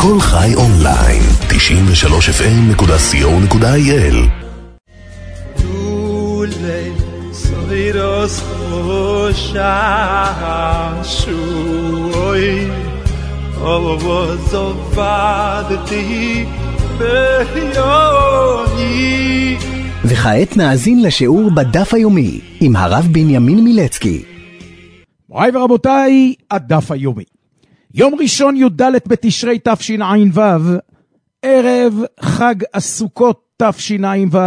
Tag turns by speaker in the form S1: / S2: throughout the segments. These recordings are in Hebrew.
S1: כל חי אונליין, 93fm.co.il.
S2: Soiros Hoshanshui Ovozovadti Beyoni.
S3: וכעת נאזין לשיעור בדף היומי עם הרב בנימין מילצקי.
S4: מוריי ורבותיי, הדף היומי. יום ראשון י"ד בתשרי תשע"ו, ערב חג הסוכות תשע"ו,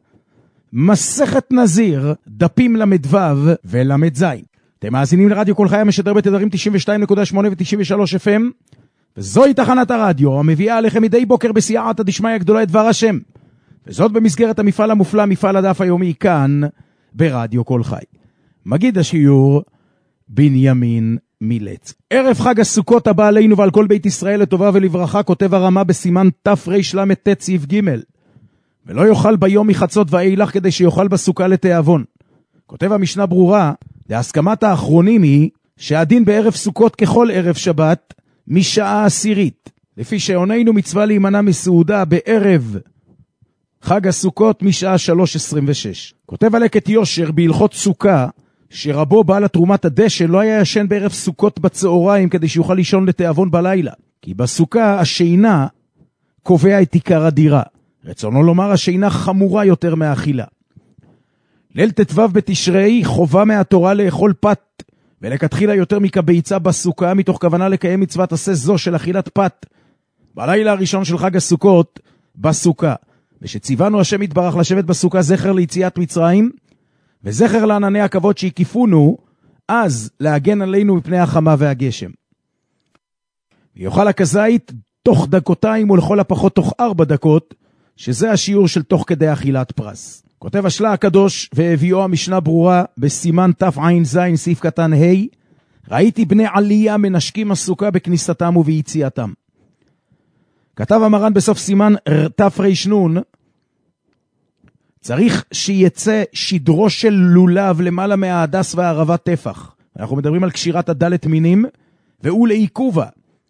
S4: מסכת נזיר, דפים למדו ולמד. אתם מאזינים לרדיו כל חי המשדר בתדרים 92.8 ו-93 FM, וזוהי תחנת הרדיו המביאה עליכם מדי בוקר בסייעתא דשמיא גדולה את דבר השם, וזאת במסגרת המפעל המופלא, מפעל הדף היומי, כאן ברדיו כל חי. מגיד השיעור בנימין מילץ. ערב חג הסוכות הבא עלינו ועל כל בית ישראל לטובה ולברכה, כותב הרמה בסימן תרל"ט סעיף ג', ולא יאכל ביום מחצות ואילך כדי שיאכל בסוכה לתיאבון. כותב המשנה ברורה, להסכמת האחרונים היא שהדין בערב סוכות ככל ערב שבת משעה 10, לפי שעוננו מצווה להימנע מסעודה בערב חג הסוכות משעה 3:26. כותב הלקט יושר בהלכות סוכה, שרבו בעל התרומת הדשא לא היה ישן בערב סוכות בצהריים כדי שיוכל לישון לתיאבון בלילה, כי בסוכה השינה קובע את עיקר הדירה. רצונו לומר, השינה חמורה יותר מהאכילה. ליל ט"ו בתשרי חובה מהתורה לאכול פת, ולכתחילה יותר מכביצה בסוכה, מתוך כוונה לקיים מצוות עשה זו של אכילת פת בלילה הראשון של חג הסוכות בסוכה. ושציוונו השם יתברך לשבת בסוכה זכר ליציאת מצרים, וזכר לענני הכבוד שהקיפונו, אז להגן עלינו מפני החמה והגשם. ויאכל הכזית תוך דקותיים ולכל הפחות תוך 4 דקות, שזה השיעור של תוך כדי אכילת פרס. כותב השלה הקדוש והביאו המשנה ברורה בסימן תע"ז סעיף קטן ה', ראיתי בני עלייה מנשקים הסוכה בכניסתם וביציאתם. כתב המרן בסוף סימן תר"ן, צריך שיצא שדרו של לולב למעלה מההדס והערבה טפח. אנחנו מדברים על קשירת הדלת מינים והוא לעיכובה.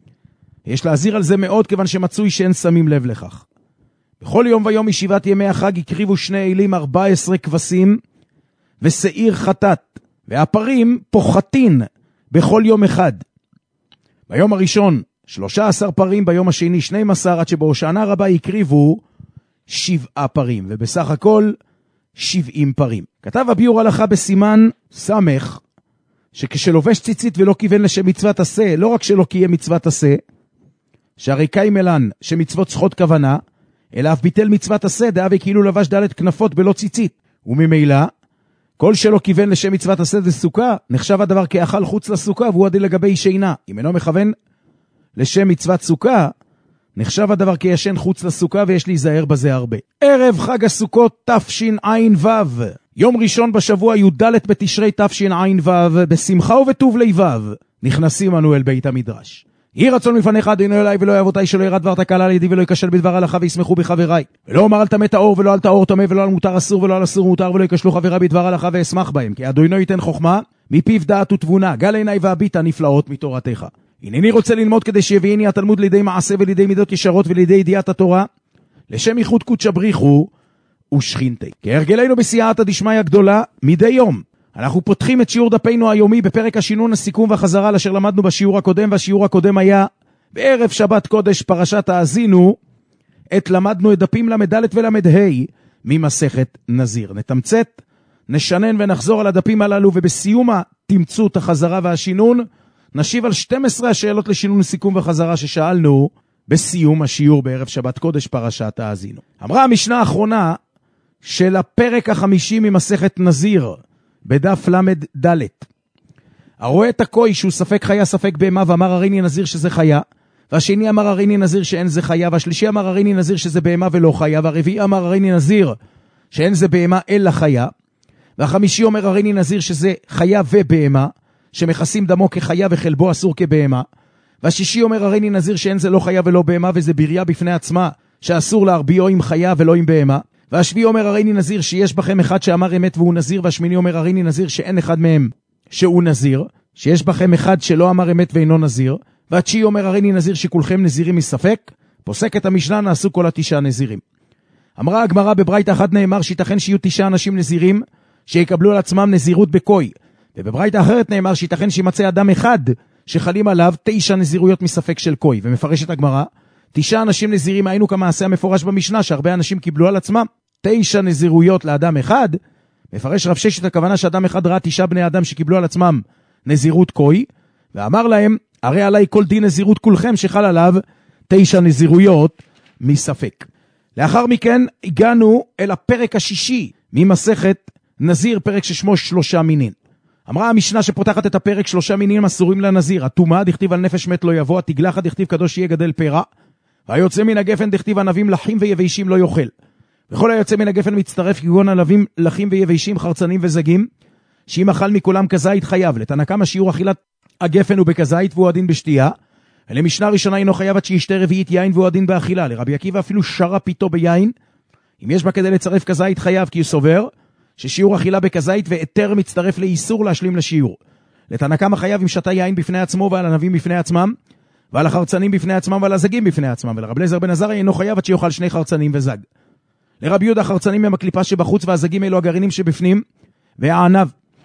S4: יש להזהיר על זה מאוד, כיוון שמצוי שאין שמים לב לכך. בכל יום ויום ישיבת ימי החג הקריבו 2 אלים 14 כבשים ושעיר חטאת, והפרים פוחתין בכל יום אחד. ביום הראשון 13 פרים, ביום השני 12, עד שבהושענא רבה הקריבו 7 פרים, ובסך הכל 70 פרים. כתב הביאור הלכה בסימן סמך, שכשלובש ציצית ולא כיוון לשם מצוות עשה, לא רק שלא קיים מצוות עשה, שהרי קיימלן שמצוות צריכות כוונה, אלא אף ביטל מצוות עשה, דאבי כאילו לבש דלת כנפות בלא ציצית. וממילא, כל שלא כיוון לשם מצוות עשה וסוכה, נחשב הדבר כאכל חוץ לסוכה, והוא הדין לגבי שינה. אם אינו מכוון לשם מצוות סוכה, נחשב הדבר כישן חוץ לסוכה, ויש להיזהר בזה הרבה. ערב חג הסוכות תשע"ו, יום ראשון בשבוע י"ד בתשרי תשע"ו, בשמחה ובטוב לבב, נכנסים אנו אל בית המדרש. יהי רצון מפניך אדוני אליי ולא אבותיי, שלא ירד דבר תקלה על ידי ולא יקשל בדבר הלכה וישמחו בחבריי, ולא אומר על טמא טהור ולא על טהור טמא, ולא על מותר אסור ולא על אסור מותר, ולא יקשלו חבריי בדבר הלכה ואשמח בהם, כי אדוני ייתן חוכמה מפיו דעת ותבונה, גל עיניי והביטה נפלאות מתורתך. הנני רוצה ללמוד כדי שיביאני התלמוד לידי מעשה ולידי מידות ישרות ולידי ידיעת התורה, לשם ייחוד קודש בריחו ושכינתי. כהרגלנו בסייעתא דשמיא גדולה, מדי יום אנחנו פותחים את שיעור דפינו היומי בפרק השינון, הסיכום והחזרה אשר למדנו בשיעור הקודם, והשיעור הקודם היה בערב שבת קודש פרשת האזינו, למדנו את דפים למד ולמד ממסכת נזיר. נתמצת, נשנן ונחזור על הדפים הללו, ובסיום תמצאו את החזרה והשינון, נשיב על 12 השאלות לשינון, סיכום וחזרה ששאלנו בסיום השיעור בערב שבת קודש פרשת האזינו. אמרה המשנה האחרונה של הפרק ה50 ממסכת נזיר, בדף למד ד', הרואה את הכוי שהוא ספק חיה ספק בהמה, ואמר הריני נזיר שזה חיה, והשני אמר הריני נזיר שאין זה חיה, והשלישי אמר הריני נזיר שזה בהמה ולא חיה, והרביעי אמר הריני נזיר שאין זה בהמה אלא חיה, והחמישי אומר הריני נזיר שזה חיה ובהמה, שמכסים דמו כחיה וחלבו אסור כבהמה, והשישי אומר הריני נזיר שאין זה לא חיה ולא בהמה, וזה בריה בפני עצמה שאסור להרביעו עם חיה ולא עם בהמה, והשביעי אומר הריני נזיר שיש בכם אחד שאמר אמת והוא נזיר, והשמיני אומר הריני נזיר שאין אחד מהם שהוא נזיר, שיש בכם אחד שלא אמר אמת ואינו נזיר, והתשיעי אומר הריני נזיר שכולכם נזירים מספק, פוסקת המשנה נעשו כל 9 נזירים. אמרה הגמרא בברייתא אחת נאמר שיתכן שיהיו 9 אנשים נזירים שיקבלו על עצמם נזירות בקוי, ובברייתא אחרת נאמר שיתכן שימצא אדם אחד שחלים עליו 9 נזירויות מספק של קוי, ומפרשת הגמרא 9 אנשים נזירים היינו כמעשה המפורש במשנה שהרבה אנשים קיבלו על עצמם 9 נזירויות לאדם אחד. מפרש רב ששת הכוונה שאדם אחד ראה 9 בני אדם שקיבלו על עצמם נזירות קוי, ואמר להם הרי עליי כל דין נזירות כולכם שחל עליו 9 נזירויות מספק. לאחר מכן הגענו אל הפרק השישי ממסכת נזיר, פרק ששמו 3 מינין. אמרה המשנה שפותחת את הפרק 3 מינים אסורים לנזיר, הטומאה דכתיב על נפש מת לא יבוא, התגלחת דכתיב קדוש יהיה גדל פרע, והיוצא מן הגפן דכתיב ענבים לחים ויבשים לא יאכל. וכל היוצא מן הגפן מצטרף כגון ענבים לחים ויבשים חרצנים וזגים, שאם אכל מכולם כזית חייב. לתנא קמא שיעור אכילת הגפן הוא בכזית והוא הדין בשתייה, ולמשנה ראשונה אינו חייב עד שישתה רביעית יין והוא הדין באכילה. לרבי עקיבא אפילו שרה פיתו ביין, אם יש בה כדי לצרף כזית חייב, כי הוא סובר ששיעור אכילה בכזית והיתר מצטרף לאיסור להשלים לשיעור. לתנא קמא חייב אם שתה יין בפני עצמו ועל ענבים בפני עצמם, ועל החרצנים בפני עצמם ועל הזגים בפני עצמם. ולרב אליעזר בן עזריה אינו חייב עד שיאכל 2 חרצנים וזג. לרבי יהודה החרצנים הם הקליפה שבחוץ והזגים אלו הגרעינים שבפנים והענב.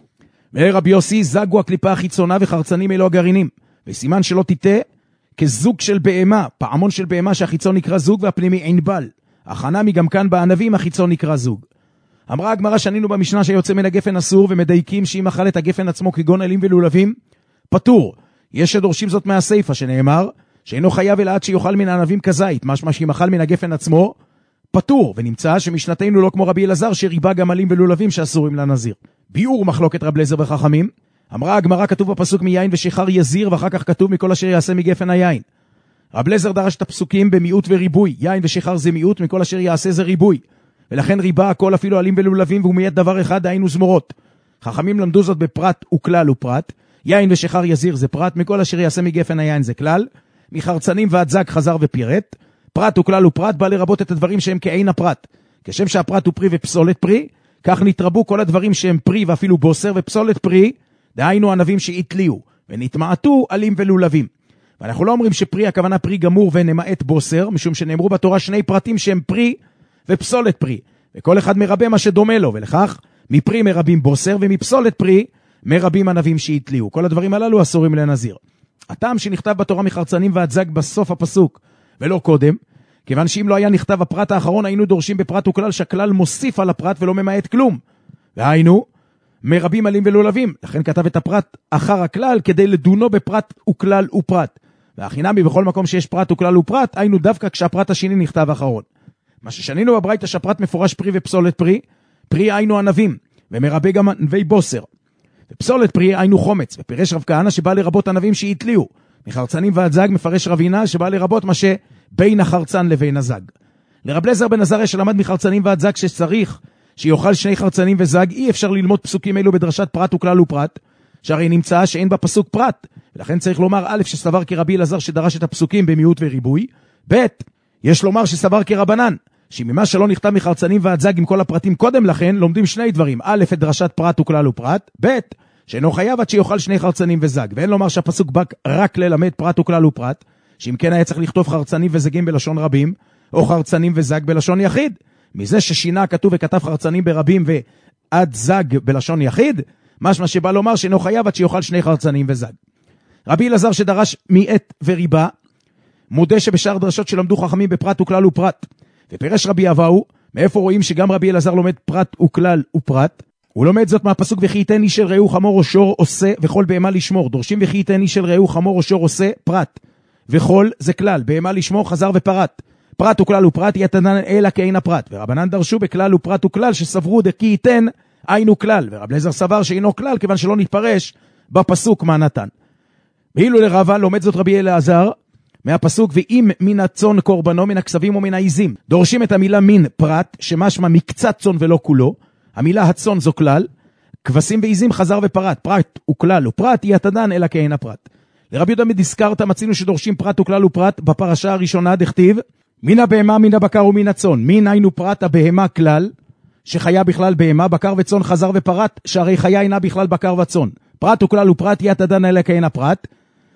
S4: ולרבי יוסי זג הוא הקליפה החיצונה וחרצנים אלו הגרעינים. וסימן שלא תיתה כזוג של בהמה, פעמון של בהמה שהחיצון נקרא זוג והפנימי ענבל. החנמי גם כאן בענבים החיצון נקרא זוג. אמרה הגמרא שנינו במשנה שיוצא מן הגפן אסור, ומדייקים שאם אכל את הגפן עצמו כגון אלים ולולבים פטור. יש שדורשים זאת מהסייפה שנאמר שאינו חייב אלא עד שיאכל מן הענבים כזית, משמע שאם אכל מן הגפן עצמו פטור. ונמצא שמשנתנו לא כמו רבי אלעזר שריבה גם אלים ולולבים שאסורים לנזיר. ביאור מחלוקת רב אליעזר וחכמים. אמרה הגמרא כתוב בפסוק מיין ושיכר יזיר, ואחר כך כתוב מכל אשר יעשה מגפן היין. רב אליעזר דרש את הפסוקים במיעוט וריבוי, יין ושיכר זה מיעוט, מכל אשר יעשה זה ריבוי, ולכן ריבה הכל אפילו עלים ולולבים, והוא מיית דבר אחד, היינו זמורות. חכמים למדו זאת בפרט וכלל ופרט, יין ושיכר יזיר זה פרט, מכל אשר יעשה מגפן היין זה כלל, מחרצנים ועד זג חזר ופירט, פרט וכלל ופרט בא לרבות את הדברים שהם כעין הפרט, כשם שהפרט הוא פרי ופסולת פרי, כך נתרבו כל הדברים שהם פרי ואפילו בוסר ופסולת פרי, דהיינו ענבים שהתליו ונתמעטו עלים ולולבים. ואנחנו לא אומרים שפרי הכוונה פרי גמור ונמעט בוסר, משום שנאמרו בתורה 2 פרטים שהם פרי ופסולת פרי, וכל אחד מרבה מה שדומה לו, ולכך מפרי מרבים בוסר ומפסולת פרי מרבים ענבים שהתליו. כל הדברים הללו אסורים לנזיר. הטעם שנכתב בתורה מחרצנים ועד זג בסוף הפסוק ולא קודם, כיוון שאם לא היה נכתב הפרט האחרון היינו דורשים בפרט וכלל שהכלל מוסיף על הפרט ולא ממעט כלום, והיינו מרבים עלים ולולבים, לכן כתב את הפרט אחר הכלל כדי לדונו בפרט וכלל ופרט. והחינמי בכל מקום שיש פרט וכלל ופרט, היינו דווקא כשהפרט השני נכתב אחרון. מה ששנינו בברייתא שהפרט מפורש פרי ופסולת פרי, פרי היינו ענבים, ומרבה גם ענבי בוסר. ופסולת פרי היינו חומץ, ופירש רב כהנא שבא לרבות ענבים שהתליו. מחרצנים ועד זג מפרש רב הינא שבא לרבות מה שבין החרצן לבין הזג. לרב אליעזר בן עזריה שלמד מחרצנים ועד זג שצריך שיאכל 2 חרצנים וזג, אי אפשר ללמוד פסוקים אלו בדרשת פרט וכלל ופרט, שהרי נמצא שאין בה פסוק פרט, ולכן צריך לומר א' שסבר כרבי אלעזר שדרש את הפסוקים במיעוט וריבוי, ב' יש לומר שסבר כרבנן, שממה שלא נכתב מחרצנים ועד זג עם כל הפרטים קודם לכן, לומדים 2 דברים, א' את דרשת פרט וכלל ופרט, ב' שאינו חייב עד שיאכל 2 חרצנים וזג, ואין לומר שהפסוק בא רק ללמד פרט וכלל ופרט, שאם כן היה צריך לכתוב חרצנים וזגים בלשון רבים, או חרצנים וזג בלשון יחיד. מזה ששינה כתוב וכתב חרצנים ברבים ועד זג בלשון יחיד, משמע שבא לומר שאינו חייב עד שיאכל 2 חרצנים וזג. רבי אלעזר שדרש מיעט וריבה, מודה שבשאר דרשות שלמדו חכמים בפרט וכלל ופרט. ופירש רבי אבאו, מאיפה רואים שגם רבי אלעזר לומד פרט וכלל ופרט? הוא לומד זאת מהפסוק וכי ייתן איש אל רעהו חמור או שור עושה וכל בהמה לשמור. דורשים וכי ייתן איש אל רעהו חמור או שור עושה פרט, וכל זה כלל, בהמה לשמור חזר ופרט. פרט וכלל ופרט יתנן אלא כאין הפרט, ורבנן דרשו בכלל ופרט וכלל שסברו דכי ייתן היינו כלל, ורב אליעזר סבר שאינו כלל כיוון שלא נתפרש בפסוק מה נתן. ואילו לרבה לומד זאת רבי אלעזר מהפסוק ואם מן הצאן קורבנו מן הכסבים ומן העיזים. דורשים את המילה מין פרט שמשמע מקצת צאן ולא כולו, המילה הצאן זו כלל, כבשים ועיזים חזר ופרט, פרט וכלל ופרט יתנן אלא כאין הפרט. לרבי יהודה מדזכרתא מצינו שדורשים פרט וכלל ופרט בפרשה הראשונה דכתיב מן הבהמה מן הבקר ומן הצאן. מן היינו פרט הבהמה כלל שחיה בכלל בהמה, בקר וצאן חזר ופרט שהרי חיה אינה בכלל בקר וצאן. פרט וכלל ופרט יתנן אלא כאין הפרט.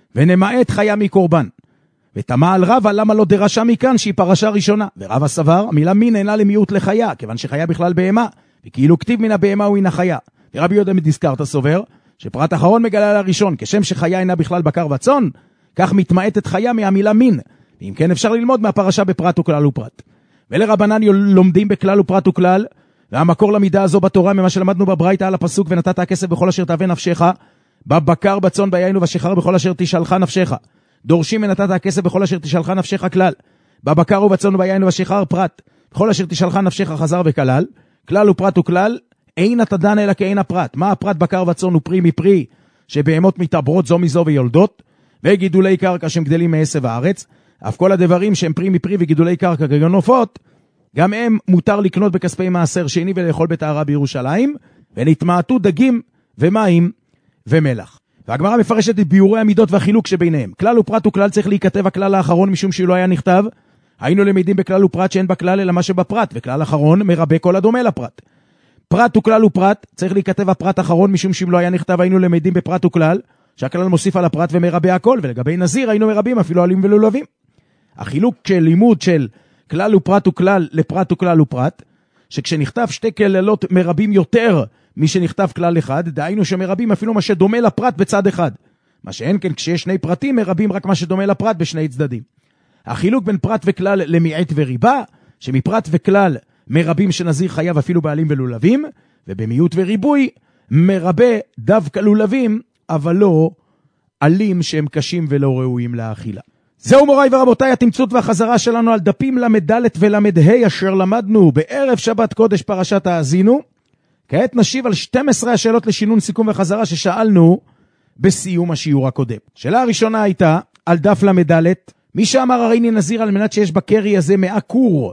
S4: ונמעט חיה מקורבן. ותמה על רבא למה לא דרשה מכאן שהיא פרשה ראשונה. ורבא סבר, המילה מין אינה למיעוט לחיה, כיוון שחיה בכלל בהמה, וכאילו כתיב מן הבהמה הוא מן החיה. ורבי יהודה מדזכרתא סובר, שפרט אחרון מגלה לראשון, כשם שחיה אינה בכלל בקר וצאן, כך מתמעטת חיה מהמילה מין. ואם כן אפשר ללמוד מהפרשה בפרט וכלל ופרט. ולרבנן לומדים בכלל ופרט וכלל, והמקור למידה הזו בתורה ממה שלמדנו בברייתא על הפסוק ונתת הכסף בכל אשר תאווה נפשך, בבקר בצאן ביין ובשחר בכל אשר תשאלך נפשך. דורשים ונתת הכסף בכל אשר תשאלך נפשך כלל. בבקר ובצאן ביין ובשחר פרט. בכל אשר תשאלך נפשך חזר וכלל. כלל ופרט וכלל, אין אתה דן אלא כאין הפרט. מה הפרט בקר וצאן ופרי מפרי, שבהמות מתעברות זו מזו ויולדות, וגידולי קרקע שהם גדלים מעשב הארץ. אף כל הדברים שהם פרי מפרי וגידולי קרקע כגון עופות, גם הם מותר לקנות בכספי מעשר שני ולאכול בטהרה בירושלים, ונתמעטו דגים ומים ומלח. והגמרא מפרשת את ביאורי המידות והחילוק שביניהם. כלל ופרט וכלל צריך להיכתב הכלל האחרון משום שהוא לא היה נכתב. היינו למדים בכלל ופרט שאין בכלל אלא מה שבפרט, וכלל אחרון מרבה כל הדומה לפרט. פרט וכלל ופרט צריך להיכתב הפרט האחרון משום שאם לא היה נכתב היינו למדים בפרט וכלל, שהכלל מוסיף על הפרט ומרבה הכל, ולגבי נזיר היינו מרבים אפילו עלים ולולבים. החילוק של לימוד של כלל ופרט וכלל לפרט וכלל ופרט, שכשנכתב שתי כללות מרבים יותר משנכתב כלל אחד, דהיינו שמרבים אפילו מה שדומה לפרט בצד אחד. מה שאין כן כשיש שני פרטים מרבים רק מה שדומה לפרט בשני צדדים. החילוק בין פרט וכלל למיעט וריבה, שמפרט וכלל מרבים שנזיר חייב אפילו בעלים ולולבים, ובמיעוט וריבוי מרבה דווקא לולבים, אבל לא עלים שהם קשים ולא ראויים לאכילה. זהו מוריי ורבותיי התמצות והחזרה שלנו על דפים למד ולמד אשר למדנו בערב שבת קודש פרשת האזינו. כעת נשיב על 12 השאלות לשינון סיכום וחזרה ששאלנו בסיום השיעור הקודם. שאלה הראשונה הייתה על דף למד, מי שאמר הריני נזיר על מנת שיש בקרי הזה 100 קור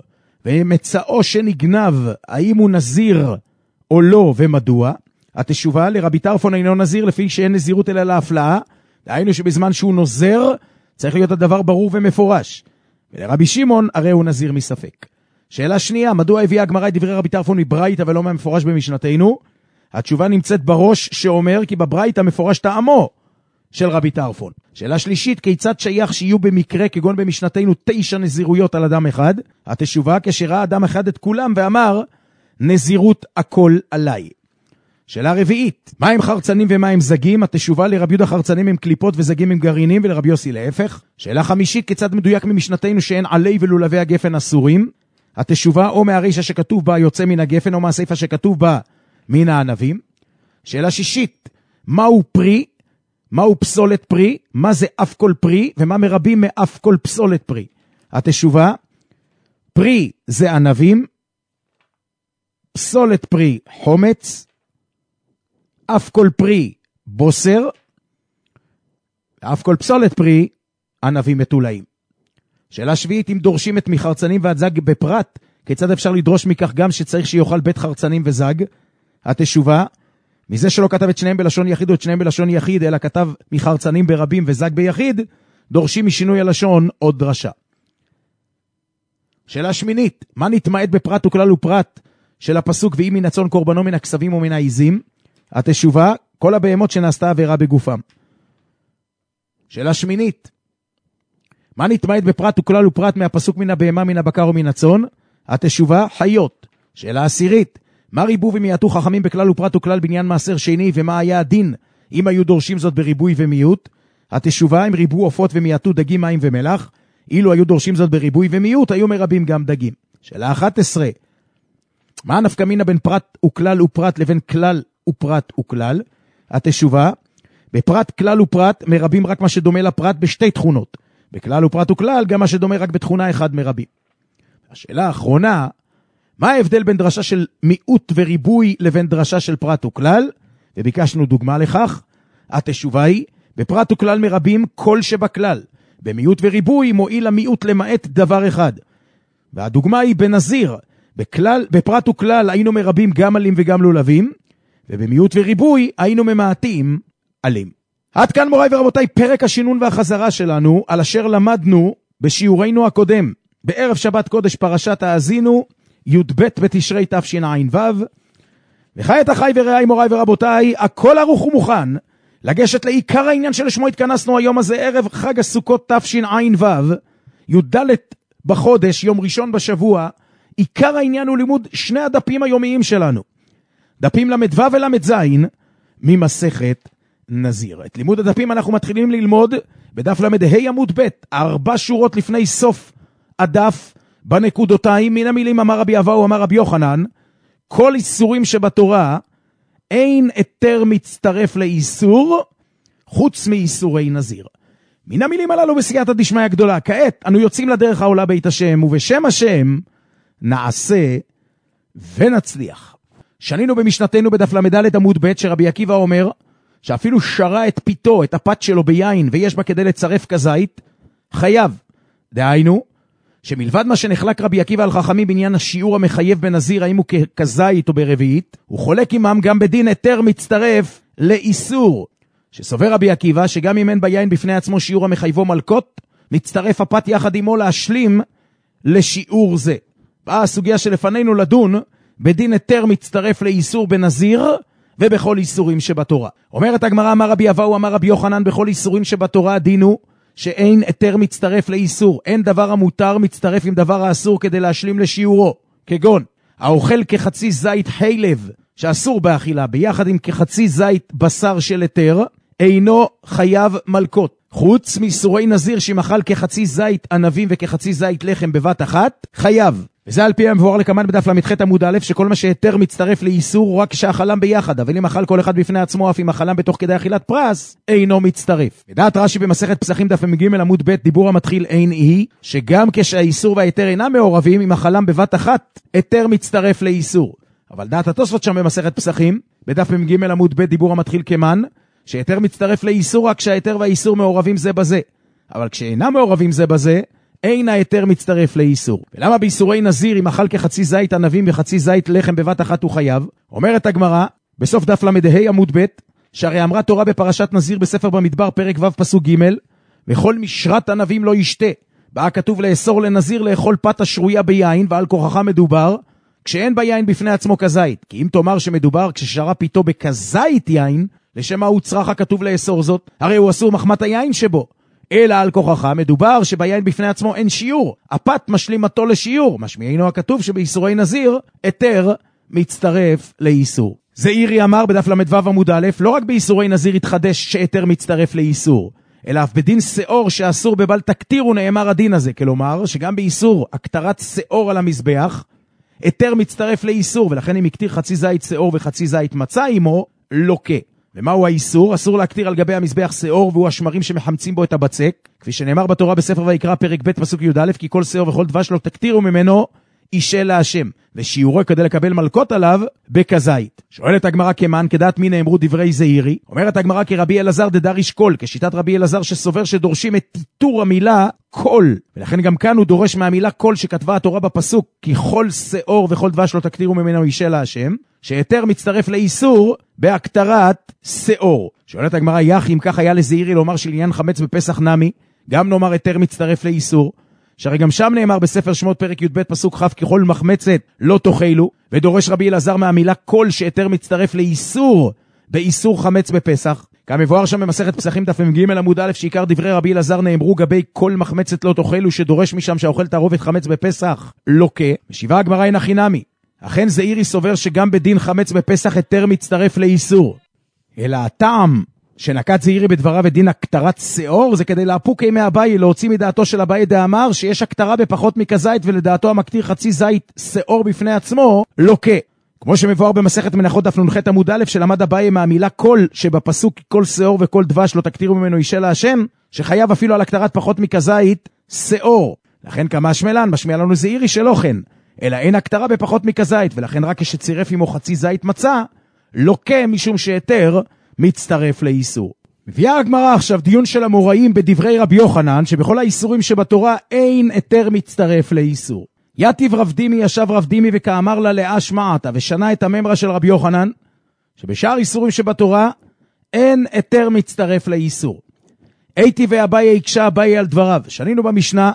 S4: ומצאו שנגנב, האם הוא נזיר או לא ומדוע? התשובה לרבי טרפון אינו נזיר לפי שאין נזירות אלא להפלאה, דהיינו שבזמן שהוא נוזר צריך להיות הדבר ברור ומפורש. ולרבי שמעון הרי הוא נזיר מספק. שאלה שנייה, מדוע הביאה הגמרא את דברי רבי טרפון מברייתא ולא מהמפורש במשנתנו? התשובה נמצאת בראש שאומר כי בברייתא מפורש טעמו של רבי טרפון. שאלה שלישית, כיצד שייך שיהיו במקרה כגון במשנתנו 9 נזירויות על אדם אחד? התשובה כשראה אדם אחד את כולם ואמר נזירות הכל עליי. שאלה רביעית, מה הם חרצנים ומה הם זגים? התשובה לרבי יהודה חרצנים הם קליפות וזגים הם גרעינים ולרבי יוסי להפך. שאלה חמישית, כיצד מדויק ממשנתנו שאין עלי ולולבי הגפן אסורים? התשובה או מהרישה שכתוב בה יוצא מן הגפן או מהסיפה שכתוב בה מן הענבים. שאלה שישית, מהו פרי? מהו פסולת פרי? מה זה אף כל פרי? ומה מרבים מאף כל פסולת פרי? התשובה, פרי זה ענבים, פסולת פרי חומץ, אף כל פרי בוסר, אף כל פסולת פרי ענבים מתולעים. שאלה שביעית, אם דורשים את מחרצנים ועד זג בפרט, כיצד אפשר לדרוש מכך גם שצריך שיוכל בית חרצנים וזג? התשובה, מזה שלא כתב את שניהם בלשון יחיד או את שניהם בלשון יחיד, אלא כתב מחרצנים ברבים וזג ביחיד, דורשים משינוי הלשון עוד דרשה. שאלה שמינית, מה נתמעט בפרט וכלל ופרט של הפסוק ואם מן הצאן קורבנו מן הכסבים או מן העיזים? התשובה, כל הבהמות שנעשתה עבירה בגופם. שאלה שמינית, מה נתמעט בפרט וכלל ופרט מהפסוק מן הבהמה מן הבקר ומן הצאן? התשובה, חיות. שאלה עשירית, מה ריבו ומיעטו חכמים בכלל ופרט וכלל בעניין מעשר שני, ומה היה הדין אם היו דורשים זאת בריבוי ומיעוט? התשובה, אם ריבו עופות ומיעטו דגים מים ומלח, אילו היו דורשים זאת בריבוי ומיעוט היו מרבים גם דגים. שאלה 11, מה נפקא מינה בין פרט וכלל ופרט לבין כלל ופרט וכלל? התשובה, בפרט כלל ופרט מרבים רק מה שדומה לפרט בשתי תכונות, בכלל ופרט וכלל גם מה שדומה רק בתכונה אחד מרבים. השאלה האחרונה, מה ההבדל בין דרשה של מיעוט וריבוי לבין דרשה של פרט וכלל? וביקשנו דוגמה לכך. התשובה היא, בפרט וכלל מרבים כל שבכלל, במיעוט וריבוי מועיל המיעוט למעט דבר אחד. והדוגמה היא בנזיר, בפרט וכלל היינו מרבים גם עלים וגם לולבים, ובמיעוט וריבוי היינו ממעטים עלים. עד כאן מוריי ורבותיי פרק השינון והחזרה שלנו על אשר למדנו בשיעורנו הקודם בערב שבת קודש פרשת האזינו י"ב בתשרי תשע"ו. וכעת אחי ורעי מוריי ורבותיי, הכל ערוך ומוכן לגשת לעיקר העניין שלשמו התכנסנו היום הזה, ערב חג הסוכות תשע"ו, י"ד בחודש, יום ראשון בשבוע. עיקר העניין הוא לימוד שני הדפים היומיים שלנו, דפים למ"ו ולמ"ז ממסכת נזיר. את לימוד הדפים אנחנו מתחילים ללמוד בדף למ"ה עמוד ב', 4 שורות לפני סוף הדף, בנקודותיים, מן המילים אמר רבי אבאו אמר רבי יוחנן, כל איסורים שבתורה אין היתר מצטרף לאיסור חוץ מאיסורי נזיר. מן המילים הללו בסייעתא דשמיא הגדולה. כעת אנו יוצאים לדרך העולה בית השם, ובשם השם נעשה ונצליח. שנינו במשנתנו בדף למ"ד עמוד ב' שרבי עקיבא אומר שאפילו שרה את פיתו, את הפת שלו ביין, ויש בה כדי לצרף כזית, חייב. דהיינו, שמלבד מה שנחלק רבי עקיבא על חכמים בעניין השיעור המחייב בנזיר, האם הוא כזית או ברביעית, הוא חולק עמם גם בדין היתר מצטרף לאיסור, שסובר רבי עקיבא שגם אם אין ביין בפני עצמו שיעור המחייבו מלקות, מצטרף הפת יחד עמו להשלים לשיעור זה. באה הסוגיה שלפנינו לדון בדין היתר מצטרף לאיסור בנזיר ובכל איסורים שבתורה. אומרת הגמרא, אמר רבי אבאו אמר רבי יוחנן, בכל איסורים שבתורה הדין הוא שאין היתר מצטרף לאיסור, אין דבר המותר מצטרף עם דבר האסור כדי להשלים לשיעורו, כגון האוכל כחצי זית חלב שאסור באכילה ביחד עם כחצי זית בשר של היתר, אינו חייב מלקות, חוץ מאיסורי נזיר שמאכל כחצי זית ענבים וכחצי זית לחם בבת אחת, חייב. וזה על פי המבואר לקמן בדף למ"ח עמוד א', שכל מה שהיתר מצטרף לאיסור רק כשאכלם ביחד, אבל אם אכל כל אחד בפני עצמו, אף אם אכלם בתוך כדי אכילת פרס, אינו מצטרף. בדעת רש"י במסכת פסחים דף מ"ג עמוד ב', דיבור המתחיל אין היא, שגם כשהאיסור והיתר אינם מעורבים, אם אכלם בבת אחת, היתר מצטרף לאיסור. אבל דעת התוספות שם במסכת פסחים, בדף מ"ג עמוד ב', דיבור המתחיל כמן, שהיתר מצטרף לאיסור רק כשהיתר והאיסור מעורבים זה בזה. אבל כשאינם מעורבים זה בזה, אין היתר מצטרף לאיסור. ולמה באיסורי נזיר אם אכל כחצי זית ענבים וחצי זית לחם בבת אחת הוא חייב? אומרת הגמרא בסוף דף למ"ה עמוד ב', שהרי אמרה תורה בפרשת נזיר בספר במדבר פרק ו' פסוק ג', וכל משרת ענבים לא ישתה. באה כתוב לאסור לנזיר לאכול פת השרויה ביין, ועל כוחך מדובר כשאין ביין בפני עצמו כזית. כי אם תאמר שמדובר כששרה פיתו בכזית יין, לשם מה הוא צריך הכתוב לאסור זאת? הרי הוא אסור מחמת היין שבו. אלא על כוחך מדובר שביין בפני עצמו אין שיעור, הפת משלימתו לשיעור, משמיענו הכתוב שבאיסורי נזיר היתר מצטרף לאיסור. זעירי אמר בדף למ"ו עמוד א', לא רק באיסורי נזיר התחדש שהיתר מצטרף לאיסור, אלא אף בדין שאור שאסור בבל תקטירו נאמר הדין הזה, כלומר שגם באיסור הקטרת שאור על המזבח היתר מצטרף לאיסור, ולכן אם יקטיר חצי זית שאור וחצי זית מצה עמו, לוקה. ומהו האיסור? אסור להקטיר על גבי המזבח שאור, והוא השמרים שמחמצים בו את הבצק, כפי שנאמר בתורה בספר ויקרא פרק ב' פסוק י"א, כי כל שאור וכל דבש לא תקטירו ממנו אישה להשם, ושיעורו כדי לקבל מלקות עליו בכזית. שואלת הגמרא כמן, כדעת מי נאמרו דברי זעירי? אומרת הגמרא כרבי אלעזר דדר איש קול, כשיטת רבי אלעזר שסובר שדורשים את תיתור המילה קול, ולכן גם כאן הוא דורש מהמילה קול שכתבה התורה בפסוק, כי כל שאור וכל דבש לא תקטירו ממנו אישה להשם, שהיתר מצטרף לאיסור בהקטרת שאור. שואלת הגמרא, יח אם כך היה לזעירי לומר שלעניין חמץ בפסח נמי, גם נאמר היתר מצטרף לאיסור, שהרי גם שם נאמר בספר שמות פרק י"ב פסוק כ', ככל מחמצת לא תאכלו, ודורש רבי אלעזר מהמילה כל שהיתר מצטרף לאיסור באיסור חמץ בפסח. כמבואר שם במסכת פסחים דף מ"ג עמוד א', שעיקר דברי רבי אלעזר נאמרו גבי כל מחמצת לא תאכלו, שדורש משם שהאוכל תערובת חמץ בפסח לוקה. משיבה הגמרא אין הכי נמי, אכן זעירי סובר שגם בדין חמץ בפסח היתר מצטרף לאיסור, אלא הטעם שנקט זעירי בדבריו את דין הקטרת שאור זה כדי להפוק ימי אביי, להוציא מדעתו של אביי דאמר שיש הקטרה בפחות מכזית, ולדעתו המקטיר חצי זית שאור בפני עצמו לוקה. כמו שמבואר במסכת מנחות דף נ"ח עמוד א', שלמד אביי מהמילה כל שבפסוק כל שאור וכל דבש לא תקטירו ממנו אישה להשם, שחייב אפילו על הקטרת פחות מכזית שאור. לכן כמה שמלן משמיע לנו זעירי שלא כן, אלא אין הקטרה בפחות מכזית, ולכן רק כשצירף עמו חצי זית מצה לוקה, משום שהיתר מצטרף לאיסור. מביאה הגמרא עכשיו דיון של המוראים בדברי רבי יוחנן, שבכל האיסורים שבתורה אין היתר מצטרף לאיסור. יתיב רב דימי ישב רב דימי וכאמר לה לאה שמעתה, ושנה את הממרה של רבי יוחנן, שבשאר איסורים שבתורה אין היתר מצטרף לאיסור. הייתי ואביי הקשה אביי על דבריו. שנינו במשנה,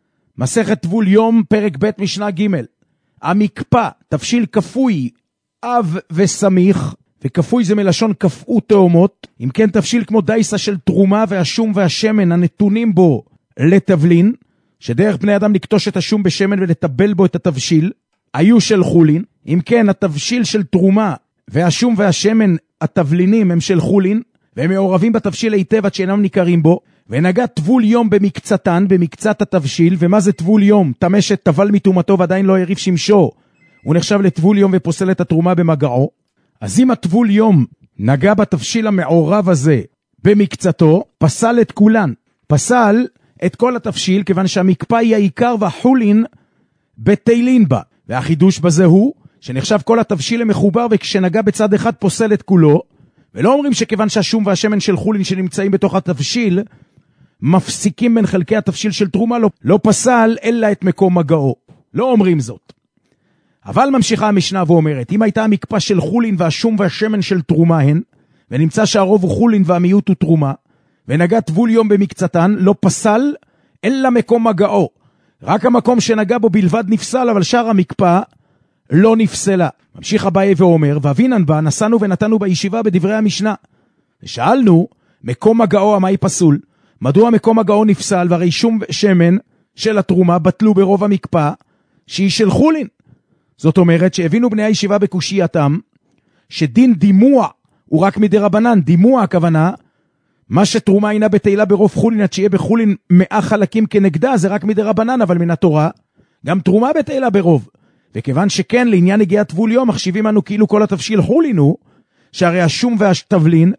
S4: מסכת טבול יום, פרק ב' משנה ג', המקפא, תבשיל כפוי, אב וסמיך, וכפוי זה מלשון כפו תאומות, אם כן תבשיל כמו דייסה של תרומה והשום והשמן הנתונים בו לתבלין, שדרך בני אדם לקטוש את השום בשמן ולטבל בו את התבשיל, היו של חולין, אם כן התבשיל של תרומה והשום והשמן התבלינים הם של חולין, והם מעורבים בתבשיל היטב עד שאינם ניכרים בו, ונגע טבול יום במקצתן, במקצת התבשיל, ומה זה טבול יום? תמשת טבל מתומתו ועדיין לא יריב שמשו, הוא נחשב לטבול יום ופוסל את התרומה במגעו. אז אם הטבול יום נגע בתבשיל המעורב הזה במקצתו, פסל את כולן, פסל את כל התבשיל, כיוון שהמקפה היא העיקר והחולין בתילין בה. והחידוש בזה הוא שנחשב כל התבשיל למחובר, וכשנגע בצד אחד פוסל את כולו, ולא אומרים שכיוון שהשום והשמן של חולין שנמצאים בתוך התבשיל, מפסיקים בין חלקי התבשיל של תרומה, לא פסל אלא את מקום מגעו. לא אומרים זאת. אבל ממשיכה המשנה ואומרת, אם הייתה המקפה של חולין והשום והשמן של תרומה הן, ונמצא שהרוב הוא חולין והמיעוט הוא תרומה, ונגע טבול יום במקצתן, לא פסל אלא מקום מגעו. רק המקום שנגע בו בלבד נפסל, אבל שאר המקפה לא נפסלה. ממשיך אביי ואומר, ואבינן בה נסענו ונתנו בישיבה בדברי המשנה. ושאלנו, מקום מגעו המאי פסול? מדוע מקום מגעו נפסל, והרי שום שמן של התרומה בטלו ברוב המקפה שהיא של חולין? זאת אומרת שהבינו בני הישיבה בקושייתם, שדין דימוע הוא רק מדי רבנן. דימוע הכוונה, מה שתרומה אינה בתהילה ברוב חולין, עד שיהיה בחולין 100 חלקים כנגדה, זה רק מדי רבנן, אבל מן התורה, גם תרומה בתהילה ברוב. וכיוון שכן, לעניין הגיע טבול יום, מחשיבים אנו כאילו כל התבשיל חולין הוא, שהרי השום והתבלין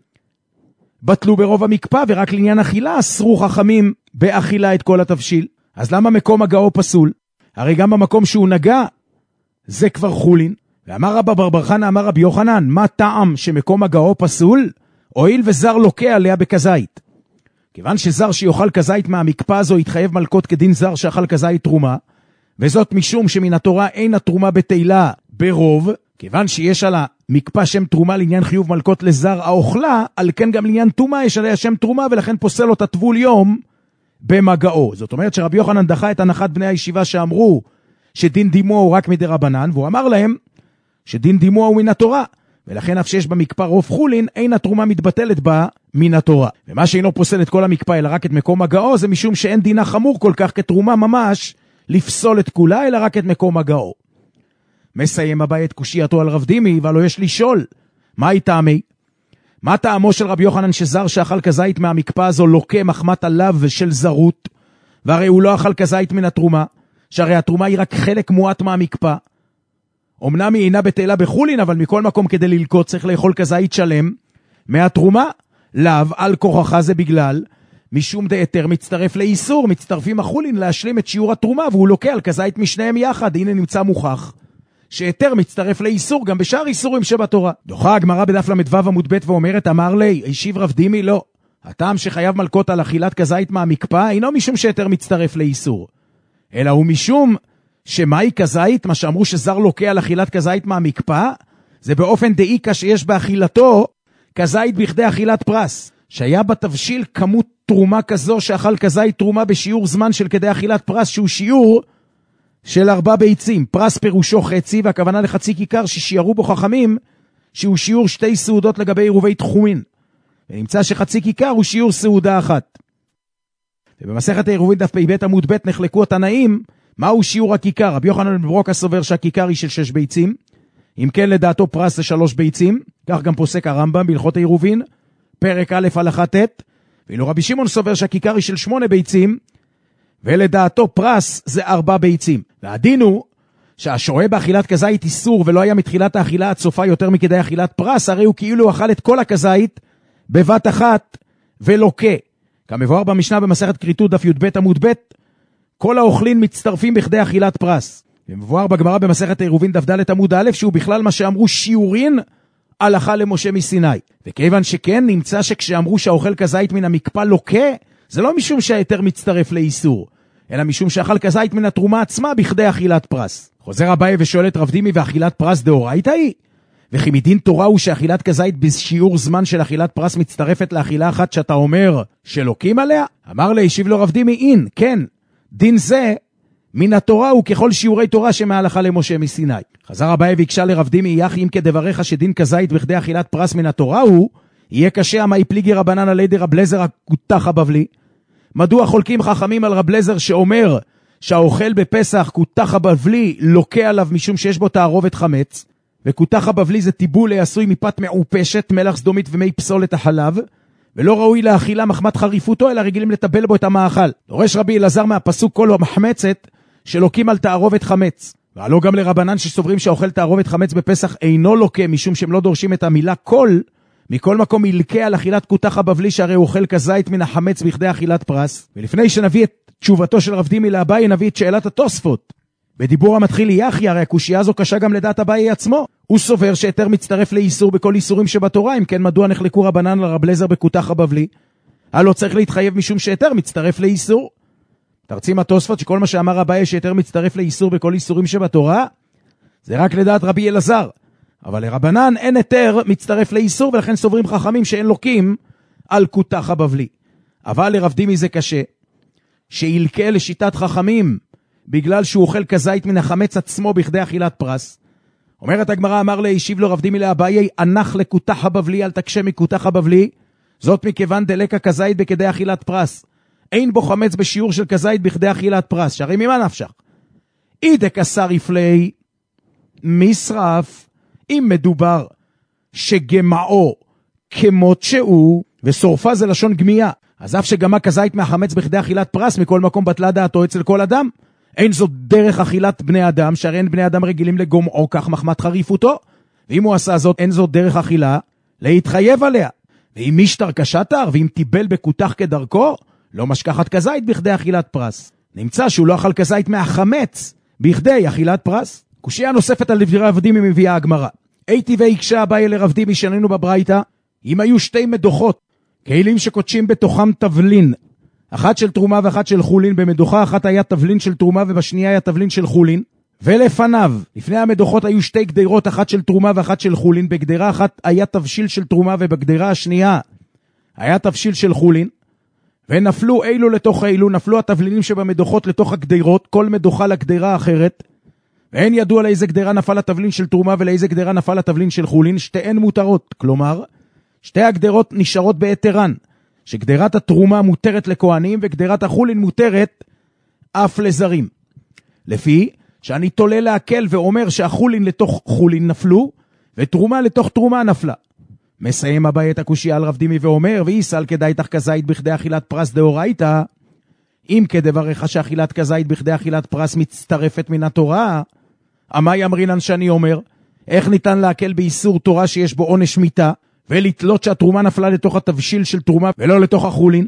S4: בטלו ברוב המקפה, ורק לעניין אכילה אסרו חכמים באכילה את כל התבשיל. אז למה מקום מגעו פסול? הרי גם במקום שהוא נגע, זה כבר חולין. ואמר רבא בר בר חנא אמר רבי יוחנן, מה טעם שמקום מגעו פסול? הואיל וזר לוקה עליה בכזית. כיוון שזר שיאכל כזית מהמקפה הזו יתחייב מלכות כדין זר שאכל כזית תרומה, וזאת משום שמן התורה אין התרומה בתהילה ברוב, כיוון שיש על המקפה שם תרומה לעניין חיוב מלכות לזר האוכלה, על כן גם לעניין תומה יש עליה שם תרומה, ולכן פוסל אותה טבול יום במגעו. זאת אומרת שרבי יוחנן דחה את הנחת בני הישיבה שאמרו שדין דימוע הוא רק מדי רבנן, והוא אמר להם שדין דימוע הוא מן התורה, ולכן אף שיש במקפה רוב חולין, אין התרומה מתבטלת בה מן התורה. ומה שאינו פוסל את כל המקפה אלא רק את מקום מגעו, זה משום שאין דינה חמור כל כך כתרומה ממש לפסול את כולה, אלא רק את מקום מגעו. מסיים אביי את קושייתו על רב דימי, ולא יש לשאול, מה היא טעמי? מה טעמו של רבי יוחנן שזר שאכל כזית מהמקפה הזו לוקה מחמת עליו של זרות, והרי הוא לא אכל כזית מן התרומה, שהרי התרומה היא רק חלק מועט מהמקפה. אמנם היא אינה בתהילה בחולין, אבל מכל מקום כדי ללקוט צריך לאכול כזית שלם מהתרומה. לאו על כוחך זה בגלל משום דהיתר מצטרף לאיסור, מצטרפים החולין להשלים את שיעור התרומה, והוא לוקה על כזית משניהם יחד. הנה נמצא מוכח שהיתר מצטרף לאיסור גם בשאר איסורים שבתורה. דוחה הגמרא בדף למדו עמוד ב' ואומרת, אמר לי, הישיב רב דימי, לא. הטעם שחייב מלכות על אכילת כזית מהמקפה אינו משום שהיתר מצטרף לאיסור, אלא הוא משום שמאי כזית, מה שאמרו שזר לוקה על אכילת כזית מהמקפה, זה באופן דאיקה שיש באכילתו כזית בכדי אכילת פרס, שהיה בתבשיל כמות תרומה כזו שאכל כזית תרומה בשיעור זמן של כדי אכילת פרס, שהוא שיעור של 4 ביצים. פרס פירושו חצי, והכוונה לחצי כיכר ששיערו בו חכמים, שהוא שיעור 2 סעודות לגבי עירובי תחומין. ונמצא שחצי כיכר הוא שיעור סעודה אחת. ובמסכת העירובין דף פ"ב עמוד ב' נחלקו התנאים, מהו שיעור הכיכר? רבי יוחנן בן ברוקה סובר שהכיכר היא של 6 ביצים, אם כן לדעתו פרס זה 3 ביצים, כך גם פוסק הרמב"ם בהלכות העירובין, פרק א' הלכה ט', ואילו רבי שמעון סובר שהכיכר היא של 8 ביצים, ולדעתו פרס זה 4 ביצים. והדין הוא שהשוהה באכילת כזית איסור ולא היה מתחילת האכילה עד סופה יותר מכדי אכילת פרס, הרי הוא כאילו אכל את כל הכזית בבת אחת ולוקה. כמבואר במשנה במסכת כריתות דף י"ב עמוד ב', כל האוכלין מצטרפים בכדי אכילת פרס. ומבואר בגמרא במסכת העירובין דף ד' עמוד א', שהוא בכלל מה שאמרו שיעורין הלכה למשה מסיני. וכיוון שכן נמצא שכשאמרו שהאוכל כזית מן המקפה לוקה, זה לא משום שהיתר מצטרף לאיסור, אלא משום שאכל כזית מן התרומה עצמה בכדי אכילת פרס. חוזר אביי ושואל את רב דימי, ואכילת פרס דאורייתא היא? וכי מדין תורה הוא שאכילת כזית בשיעור זמן של אכילת פרס מצטרפת לאכילה אחת שאתה אומר שלוקים עליה? אמר לה, השיב לו רב דימי, אין, כן, דין זה מן התורה הוא ככל שיעורי תורה שמהלכה למשה מסיני. חזר אביי והקשה לרב דימי, יחי אם כדבריך שדין כזית בכדי אכילת פרס מן התורה הוא, יהיה קשה המאי פליגי רבנן על ידי רב לזר הכותח הבבלי. מדוע חולקים חכמים על רב לזר שאומר שהאוכל בפסח כותח הבבלי לוקה עליו משום שיש בו תערובת חמץ, וכותח הבבלי זה טיבול עשוי מפת מעופשת, מלח סדומית ומי פסולת החלב, ולא ראוי להאכילה מחמת חריפותו, אלא רגילים לטבל בו את המאכל. דורש רבי אלעזר מהפסוק כל המחמצת שלוקים על תערובת חמץ. ועלו גם לרבנן שסוברים שאוכל תערובת חמץ בפסח אינו לוקה, משום שהם לא דורשים את המילה כל, מכל מקום ילקה על אכילת כותח הבבלי, שהרי אוכל כזית מן החמץ בכדי אכילת פרס. ולפני שנביא את תשובתו של רב דימי לאביי, נביא את שאלת התוספות. בדיבור המתחיל יחי, הרי הקושייה הזו קשה גם לדעת אביי עצמו. הוא סובר שיתר מצטרף לאיסור בכל איסורים שבתורה, אם כן מדוע נחלקו רבנן לרב לזר בכותח הבבלי? הלא צריך להתחייב משום שיתר מצטרף לאיסור. תרצים התוספות שכל מה שאמר אביי שיתר מצטרף לאיסור בכל איסורים שבתורה, זה רק לדעת רבי אלעזר. אבל לרבנן אין היתר מצטרף לאיסור, ולכן סוברים חכמים שאין לוקים על כותח הבבלי. אבל לרב דימי זה קשה, שילקה לשיטת חכמים, בגלל שהוא אוכל כזית מן החמץ עצמו בכדי אכילת פרס. אומרת הגמרא, אמר להשיב לו רב דימי לאביי, הנח לכותח הבבלי אל תקשה מכותח הבבלי, זאת מכיוון דלקה כזית בכדי אכילת פרס. אין בו חמץ בשיעור של כזית בכדי אכילת פרס, שהרי ממה נפשך? אידק אסר יפלי משרף, אם מדובר שגמאו כמות שהוא, ושורפה זה לשון גמייה, אז אף שגמה כזית מהחמץ בכדי אכילת פרס, מכל מקום בטלה דעתו אצל כל אדם. אין זאת דרך אכילת בני אדם, שהרי אין בני אדם רגילים לגומעו כך מחמת חריפותו, ואם הוא עשה זאת, אין זאת דרך אכילה, להתחייב עליה. ואם משטר כשטר, ואם טיבל בכותח כדרכו, לא משכחת כזית בכדי אכילת פרס. נמצא שהוא לא אכל כזית מהחמץ בכדי אכילת פרס. קושייה נוספת על דברי רב דימי מביאה הגמרא. הייתי והקשה אביי לרב דימי שננו בברייתא, אם היו שתי מדוחות, כלים שקודשים בתוכם תבלין, אחת של תרומה ואחת של חולין, במדוחה אחת היה תבלין של תרומה ובשנייה היה תבלין של חולין, ולפניו, לפני המדוחות היו שתי גדרות, אחת של תרומה ואחת של חולין, בגדרה אחת היה תבשיל של תרומה ובגדרה השנייה היה תבשיל של חולין, ונפלו אילו לתוך אילו, נפלו התבלינים שבמדוחות לתוך הגדרות, כל מדוחה לגדרה האחרת, ואין ידוע לאיזה גדרה נפל התבלין של תרומה ולאיזה גדרה נפל התבלין של חולין, שתיהן מותרות, כלומר, שתי הגדרות נשארות ביתרן, שגדרת התרומה מותרת לכהנים וגדרת החולין מותרת אף לזרים. לפי שאני תולה להקל ואומר שהחולין לתוך חולין נפלו ותרומה לתוך תרומה נפלה. מסיים אביי את הקושייה על רב דימי ואומר, ויסל כדאיתך כזית בכדי אכילת פרס דאורייתא, אם כדבריך שאכילת כזית בכדי אכילת פרס מצטרפת מן התורה, אמי אמרינן שאני אומר, איך ניתן להקל באיסור תורה שיש בו עונש מיתה, ולתלות שהתרומה נפלה לתוך התבשיל של תרומה ולא לתוך החולין?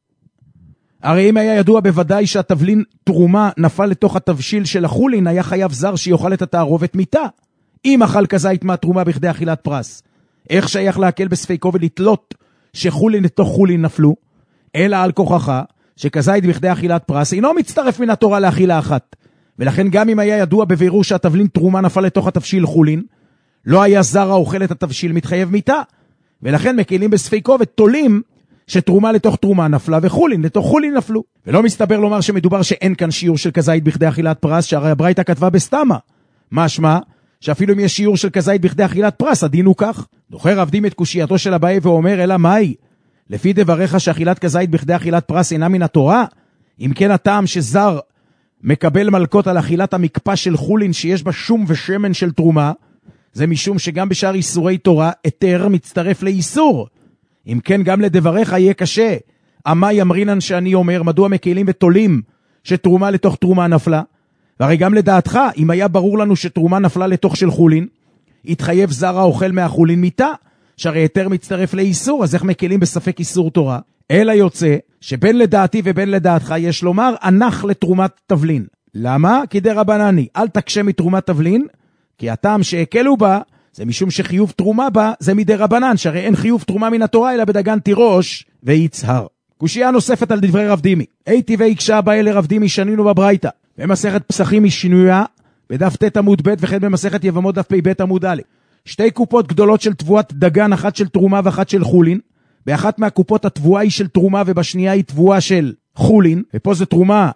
S4: הרי אם היה ידוע בוודאי שהתבלין תרומה נפל לתוך התבשיל של החולין, היה חייב זר שיוכל את התערובת מיתה. אם אכל כזית מהתרומה בכדי אכילת פרס, איך שייך להקל בספיקו ולתלות שחולין לתוך חולין נפלו? אלא על כוחך שכזית בכדי אכילת פרס אינו מצטרף מן התורה לאכילה אחת. ולכן גם אם היה ידוע בבירור שהתבלין תרומה נפל לתוך התבשיל חולין, לא היה זר האוכל את התבשיל מתחייב מיתה. ולכן מקלים בספיקו ותולים שתרומה לתוך תרומה נפלה וחולין לתוך חולין נפלו. ולא מסתבר לומר שמדובר שאין כאן שיעור של כזית בכדי אכילת פרס, שהרי הברייתא כתבה בסתמה. משמע שאפילו אם יש שיעור של כזית בכדי אכילת פרס, הדין הוא כך. דוחה רב דימי את קושייתו של אביי ואומר, אלא מאי? לפי דבריך שאכילת כזית בכדי אכילת פרס אינה מן התורה? אם כן הטעם שזר מקבל מלכות על אכילת המקפה של חולין שיש בה שום ושמן של תרומה, זה משום שגם בשאר איסורי תורה, היתר מצטרף לאיסור. אם כן גם לדבריך יהיה קשה. אמי אמרינן שאני אומר, מדוע מקלים ותולים שתרומה לתוך תרומה נפלה? והרי גם לדעתך, אם היה ברור לנו שתרומה נפלה לתוך של חולין, התחייב זר האוכל מהחולין מיתה, שהרי היתר מצטרף לאיסור, אז איך מקלים בספק איסור תורה? אלא יוצא שבין לדעתי ובין לדעתך יש לומר, הנח לתרומת תבלין. למה? כי דרבנני, אל תקשה מתרומת תבלין, כי הטעם שהקלו בה, זה משום שחיוב תרומה בה, זה מדי רבנן, שהרי אין חיוב תרומה מן התורה, אלא בדגן תירוש ויצהר. קושייה נוספת על דברי רב דימי. הייתי והקשה בה אלה רב דימי שנינו בברייתא. במסכת פסחים משינויה, בדף ט עמוד ב' וכן במסכת יבמות דף פ' עמוד א'. שתי קופות גדולות של תבואת דגן, אחת של תרומה ואחת של חולין. באחת מהקופות התבואה היא של תרומה ובשנייה היא תבואה של חולין, ופה זה תרומה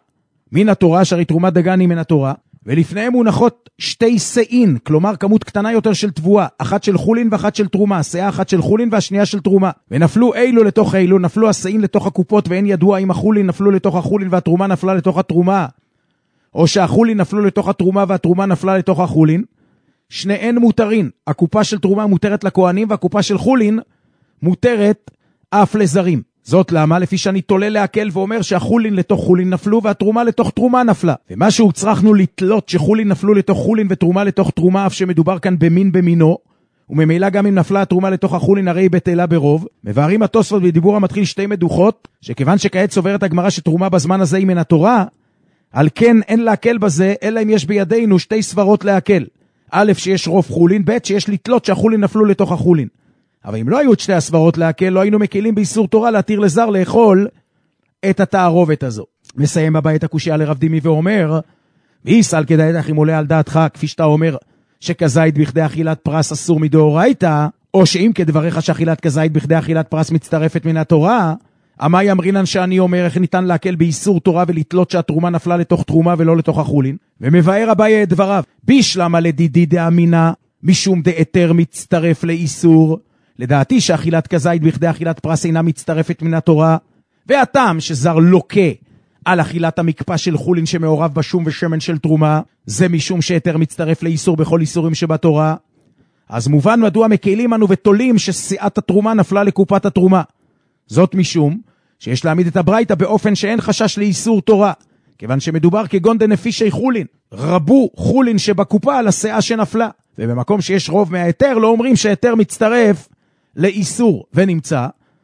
S4: מן התורה, שהרי תרומת דגן היא מן התורה, ולפניהם מונחות שתי סעין, כלומר כמות קטנה יותר של תבואה, אחת של חולין ואחת של תרומה, סעה אחת של חולין והשנייה של תרומה. ונפלו אילו לתוך אילו, נפלו הסעין לתוך הקופות, ואין ידוע אם החולין נפלו לתוך החולין והתרומה נפלה לתוך התרומה, או שהחולין נפלו לתוך התרומה והתרומה נפלה לתוך החולין. שניהן מותרין, הקופה של תרומה מותרת לכהנים והקופה של חולין מותרת אף לזרים. זאת למה? לפי שאני תולה להקל ואומר שהחולין לתוך חולין נפלו והתרומה לתוך תרומה נפלה. ומה שהוצרכנו לתלות שחולין נפלו לתוך חולין ותרומה לתוך תרומה, אף שמדובר כאן במין במינו, וממילא גם אם נפלה התרומה לתוך החולין הרי היא בטלה ברוב. מבארים התוספות בדיבור המתחיל שתי מדוחות, שכיוון שכעת סוברת הגמרא שתרומה בזמן הזה היא מן התורה, על כן אין להקל בזה, אלא אם יש בידינו שתי סברות להקל. א', שיש רוב חולין, ב', שיש לתלות שהחולין נפלו לתוך החולין. אבל אם לא היו את שתי הסברות להקל, לא היינו מקלים באיסור תורה להתיר לזר לאכול את התערובת הזו. מסיים הבא את הקושיה לרב דימי ואומר, ואיסל כדאיתך אם עולה על דעתך, כפי שאתה אומר, שכזית בכדי אכילת פרס אסור מדאורייתא, או שאם כדבריך שאכילת כזית בכדי אכילת פרס מצטרפת מן התורה, אמה יאמרינן שאני אומר איך ניתן להקל באיסור תורה ולתלות שהתרומה נפלה לתוך תרומה ולא לתוך החולין. ומבאר אביי את דבריו, בישלמה לדידי דאמינה, משום דאתר מצטרף לאיסור, לדעתי שאכילת כזית בכדי אכילת פרס אינה מצטרפת מן התורה, והטעם שזר לוקה על אכילת המקפה של חולין שמעורב בשום ושמן של תרומה, זה משום שאתר מצטרף לאיסור בכל איסורים שבתורה. אז מובן מדוע מקלים אנו ותולים שסיעת התרומה נפלה לקופת התרומה. זאת משום שיש להעמיד את הברייתא באופן שאין חשש לאיסור תורה, כיוון שמדובר כגון דנפישי חולין, רבו חולין שבקופה על הסיעה שנפלה, ובמקום שיש רוב מהאתר לא אומרים שהאתר מצטרף לאיסור. ונמצא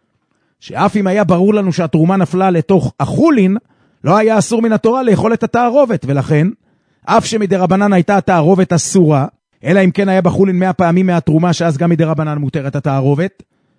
S4: שאף אם היה ברור לנו שהתרומה נפלה לתוך החולין, לא היה אסור מן התורה לאכול את התערובת, ולכן אף שמדרבנן הייתה התערובת אסורה, אלא אם כן היה בחולין 100 פעמים מהתרומה, שאז גם מדרבנן מותרת התערובת,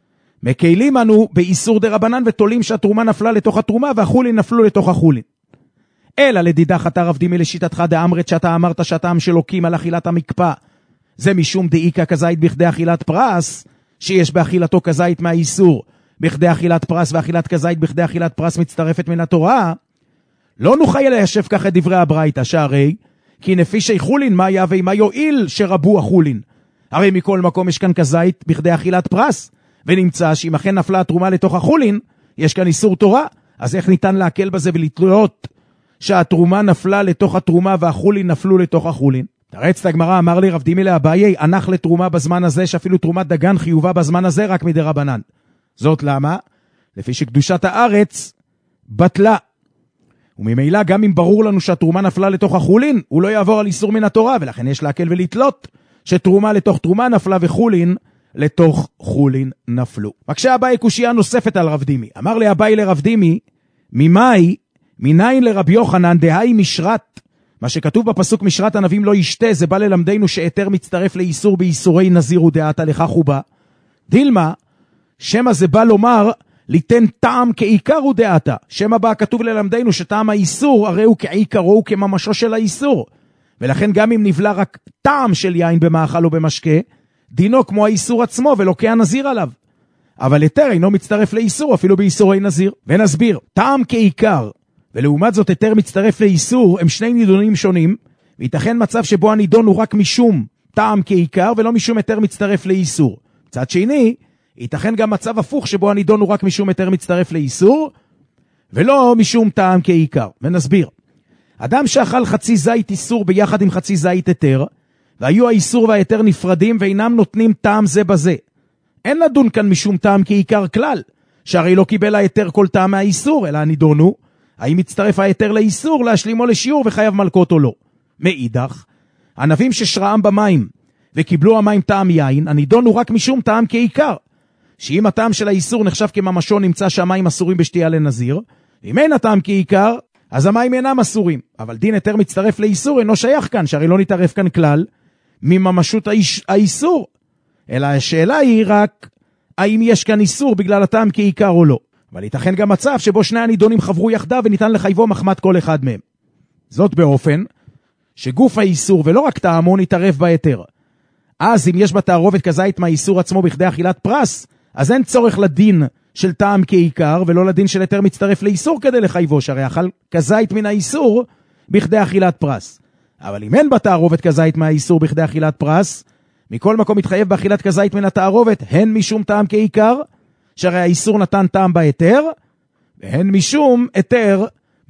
S4: מקלים אנו באיסור דרבנן ותולים שהתרומה נפלה לתוך התרומה והחולין נפלו לתוך החולין. אלא לדידך אתה רב דימי לשיטתך דאמרת שאתה אמרת שהטעם שלוקים על אכילת המקפה, זה משום דאיקה כזית בכדי אכילת פרס, שיש באכילתו כזית מהאיסור בכדי אכילת פרס, ואכילת כזית בכדי אכילת פרס מצטרפת מן התורה. לא נוכל ליישב כך את דברי הברייתא, שהרי כי נפישי חולין מה היה ומה יועיל שרבו החולין, הרי מכל מקום יש כאן כזית בכדי אכילת פרס, ונמצא שאם אכן נפלה התרומה לתוך החולין יש כאן איסור תורה, אז איך ניתן להקל בזה ולתלות שהתרומה נפלה לתוך התרומה והחולין נפלו לתוך החולין? תרץ את הגמרא, אמר לי רב דימי לאביי, הנח לתרומה בזמן הזה שאפילו תרומת דגן חיובה בזמן הזה רק מדרבנן. זאת למה? לפי שקדושת הארץ בטלה. וממילא גם אם ברור לנו שהתרומה נפלה לתוך החולין, הוא לא יעבור על איסור מן התורה, ולכן יש להקל ולתלות שתרומה לתוך תרומה נפלה וחולין לתוך חולין נפלו. מקשה אביי קושיה נוספת על רב דימי. אמר לי אביי לרב דימי, מניין לרב יוחנן דהי משרת, מה שכתוב בפסוק משרת ענבים לא ישתה, זה בא ללמדנו שאתר מצטרף לאיסור באיסורי נזיר ודעתה לכך הוא בא. דילמה, שמה זה בא לומר ליתן טעם כעיקר ודעתה. שמה בא כתוב ללמדנו שטעם האיסור הרי הוא כעיקרו הוא כממשו של האיסור. ולכן גם אם נבלה רק טעם של יין במאכל או במשקה, דינו כמו האיסור עצמו ולוקה הנזיר עליו. אבל אתר אינו מצטרף לאיסור אפילו באיסורי נזיר. ונסביר, טעם כעיקר ולעומת זאת אתר מצטרף לאיסור הם שני נידונים שונים, וייתכן מצב שבו הנידון הוא רק משום טעם כעיקר ולא משום אתר מצטרף לאיסור. מצד שני, ייתכן גם מצב הפוך שבו הנידון הוא רק משום אתר מצטרף לאיסור ולא משום טעם כעיקר. ונסביר, אדם שאכל חצי זית איסור ביחד עם חצי זית אתר, והיו האיסור והאתר נפרדים ואינם נותנים טעם זה בזה, אין לדון כאן משום טעם כעיקר כלל, שהרי לא קיבל האתר כל טעם מהאיסור, אלא הנידון הוא האם מצטרף האתר לאיסור להשלימו לשיעור וחייב מלכות או לא. מאידך, ענבים ששראם במים וקיבלו המים טעם יין, הנידון הוא רק משום טעם כעיקר, שאם הטעם של האיסור נחשב כממשו נמצא שהמים אסורים בשתייה לנזיר, אם אין הטעם כעיקר אז המים אינם אסורים. אבל דין אתר מצטרף לאיסור אינו שייך כאן, שהרי לא נתערף כאן כלל מממשות האיסור, אלא השאלה היא רק האם יש כאן איסור בגלל הטעם כעיקר או לא. אבל ייתכן גם מצב שבו שני הנידונים חברו יחדיו וניתן לחייבו מחמת כל אחד מהם. זאת באופן שגוף האיסור ולא רק טעמו נתערף באתר. אז אם יש בתערובת כזית מהאיסור עצמו בכדי אכילת פרס, אז אין צורך לדין של טעם כעיקר, ולא לדין של היתר מצטרף לאיסור כדי לחייבו, שהרי אכל כזית מן האיסור בכדי אכילת פרס. אבל אם אין בתערובת כזית מהאיסור בכדי אכילת פרס, מכל מקום מתחייב באכילת כזית מן התערובת, הן משום טעם כעיקר, שהרי האיסור נתן טעם בהיתר, והן משום היתר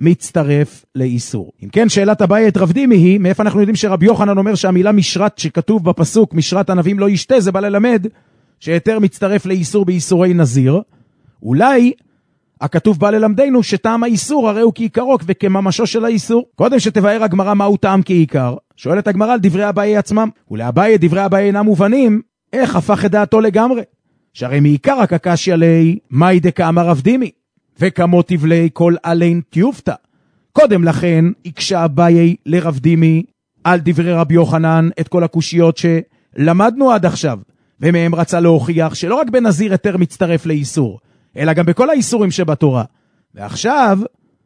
S4: מצטרף לאיסור. אם כן, שאלת אביי את רב דימי היא, מאיפה אנחנו יודעים שרבי יוחנן אומר שהמילה משרת שכתוב בפסוק, משרת ענבים לא ישתה, זה בא ללמד שהיתר מצטרף לאיסור באיסורי נזיר. אולי הכתוב בא ללמדנו שטעם האיסור הרי הוא כעיקרו וכממשו של האיסור. קודם שתבאר הגמרא מהו טעם כעיקר, שואלת הגמרא על דברי אביי עצמם. ולאביי דברי אביי אינם מובנים, איך הפך את דעתו לגמרי? שהרי מעיקר הקקשי עלי, מאי דקאמר רב דימי, וכמות תבלי כל עליין תיופתא. קודם לכן, הקשה אביי לרב דימי על דברי רבי יוחנן את כל הקושיות שלמדנו עד עכשיו, ומהם רצה להוכיח שלא רק בנזיר היתר מצטרף לאיסור, אלא גם בכל האיסורים שבתורה. ועכשיו,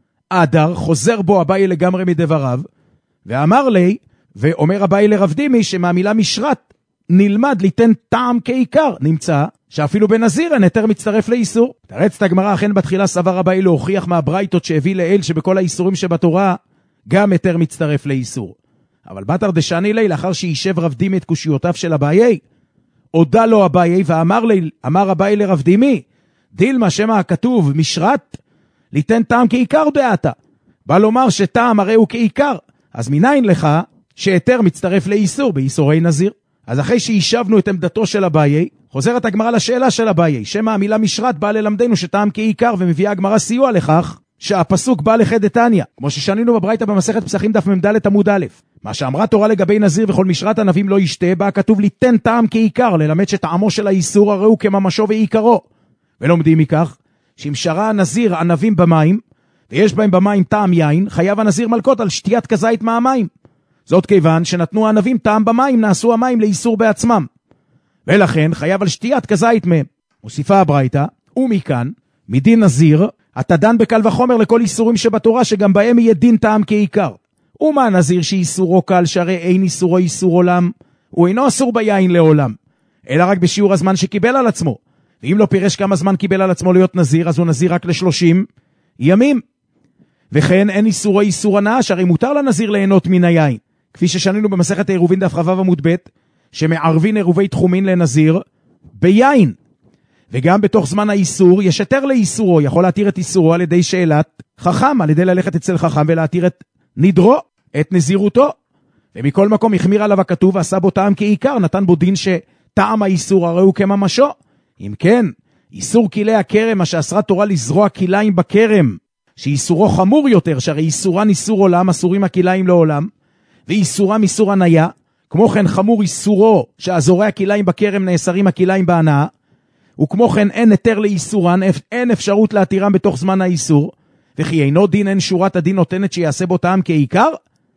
S4: אדר חוזר בו אביי לגמרי מדבריו, ואמר לי, ואומר אביי לרב דימי, שמהמילה משרת נלמד ליתן טעם כעיקר, נמצא שאפילו בנזיר אין היתר מצטרף לאיסור. תרץ את הגמרא, אכן בתחילה סבר אביי להוכיח מהברייתות שהביא לאל שבכל האיסורים שבתורה גם היתר מצטרף לאיסור. אבל בתר דשני לי, לאחר שישב רב דימי את קושיותיו של אביי, הודה לו אביי ואמר אביי לרב דימי, דילמה שמה הכתוב משרת ליתן טעם כעיקר דעתה. בא לומר שטעם הרי הוא כעיקר, אז מניין לך שהיתר מצטרף לאיסור באיסורי נזיר? אז אחרי שישבנו את עמדתו של אביי, חוזרת הגמרא לשאלה של אביי, שמה המילה משרת באה ללמדנו שטעם כעיקר, ומביאה הגמרא סיוע לכך שהפסוק בא לחדתניא, כמו ששנינו בברייתא במסכת פסחים דף מ"ד עמוד א'. מה שאמרה תורה לגבי נזיר וכל משרת ענבים לא ישתה, בה כתוב ליתן טעם כעיקר, ללמד שטעמו של האיסור הרי הוא כממשו ועיקרו. ולומדים מכך שאם שרה הנזיר ענבים במים, ויש בהם במים טעם יין, חייב הנזיר מלקות על שתיית כזית מהמים. זאת כיוון שנתנו הענבים טעם במים, נעשו המים לאיסור בעצמם. ולכן חייב על שתיית כזית מהם. מוסיפה הברייתא, ומכאן, מדין נזיר, אתה דן בקל וחומר לכל איסורים שבתורה, שגם בהם יהיה דין טעם כעיקר. ומה נזיר שאיסורו קל, שהרי אין איסורו איסור עולם, הוא אינו אסור ביין לעולם, אלא רק בשיעור הזמן שקיבל על עצמו. ואם לא פירש כמה זמן קיבל על עצמו להיות נזיר, אז הוא נזיר רק ל30 ימים. וכן אין איסורו איסור הנאה, שהרי מותר לנזיר ליהנות מן היין. כפי ששנינו במסכת העירובין דף כ"ו עמוד ב', שמערבין עירובי תחומין לנזיר ביין. וגם בתוך זמן האיסור יש היתר לאיסורו, יכול להתיר את איסורו על ידי שאלת חכם, על ידי ללכת אצל חכם ולהתיר את נדרו, את נזירותו. ומכל מקום החמיר עליו הכתוב, ועשה בו טעם כעיקר, נתן בו דין שטעם האיסור הרי הוא כממשו. אם כן, איסור כלי הכרם, מה שאסרה תורה לזרוע כליים בכרם, שאיסורו חמור יותר, שהרי איסורן איסור עולם, אסורים הכליים לעולם, ואיסורם איסור הניה, כמו כן חמור איסורו, שהזורע כליים בכרם נאסרים הכליים בהנאה, וכמו כן אין היתר לאיסורן, אין אפשרות להתירם בתוך זמן האיסור, וכי אינו דין, אין שורת הדין נותנת שיעשה בו טעם כעיקר,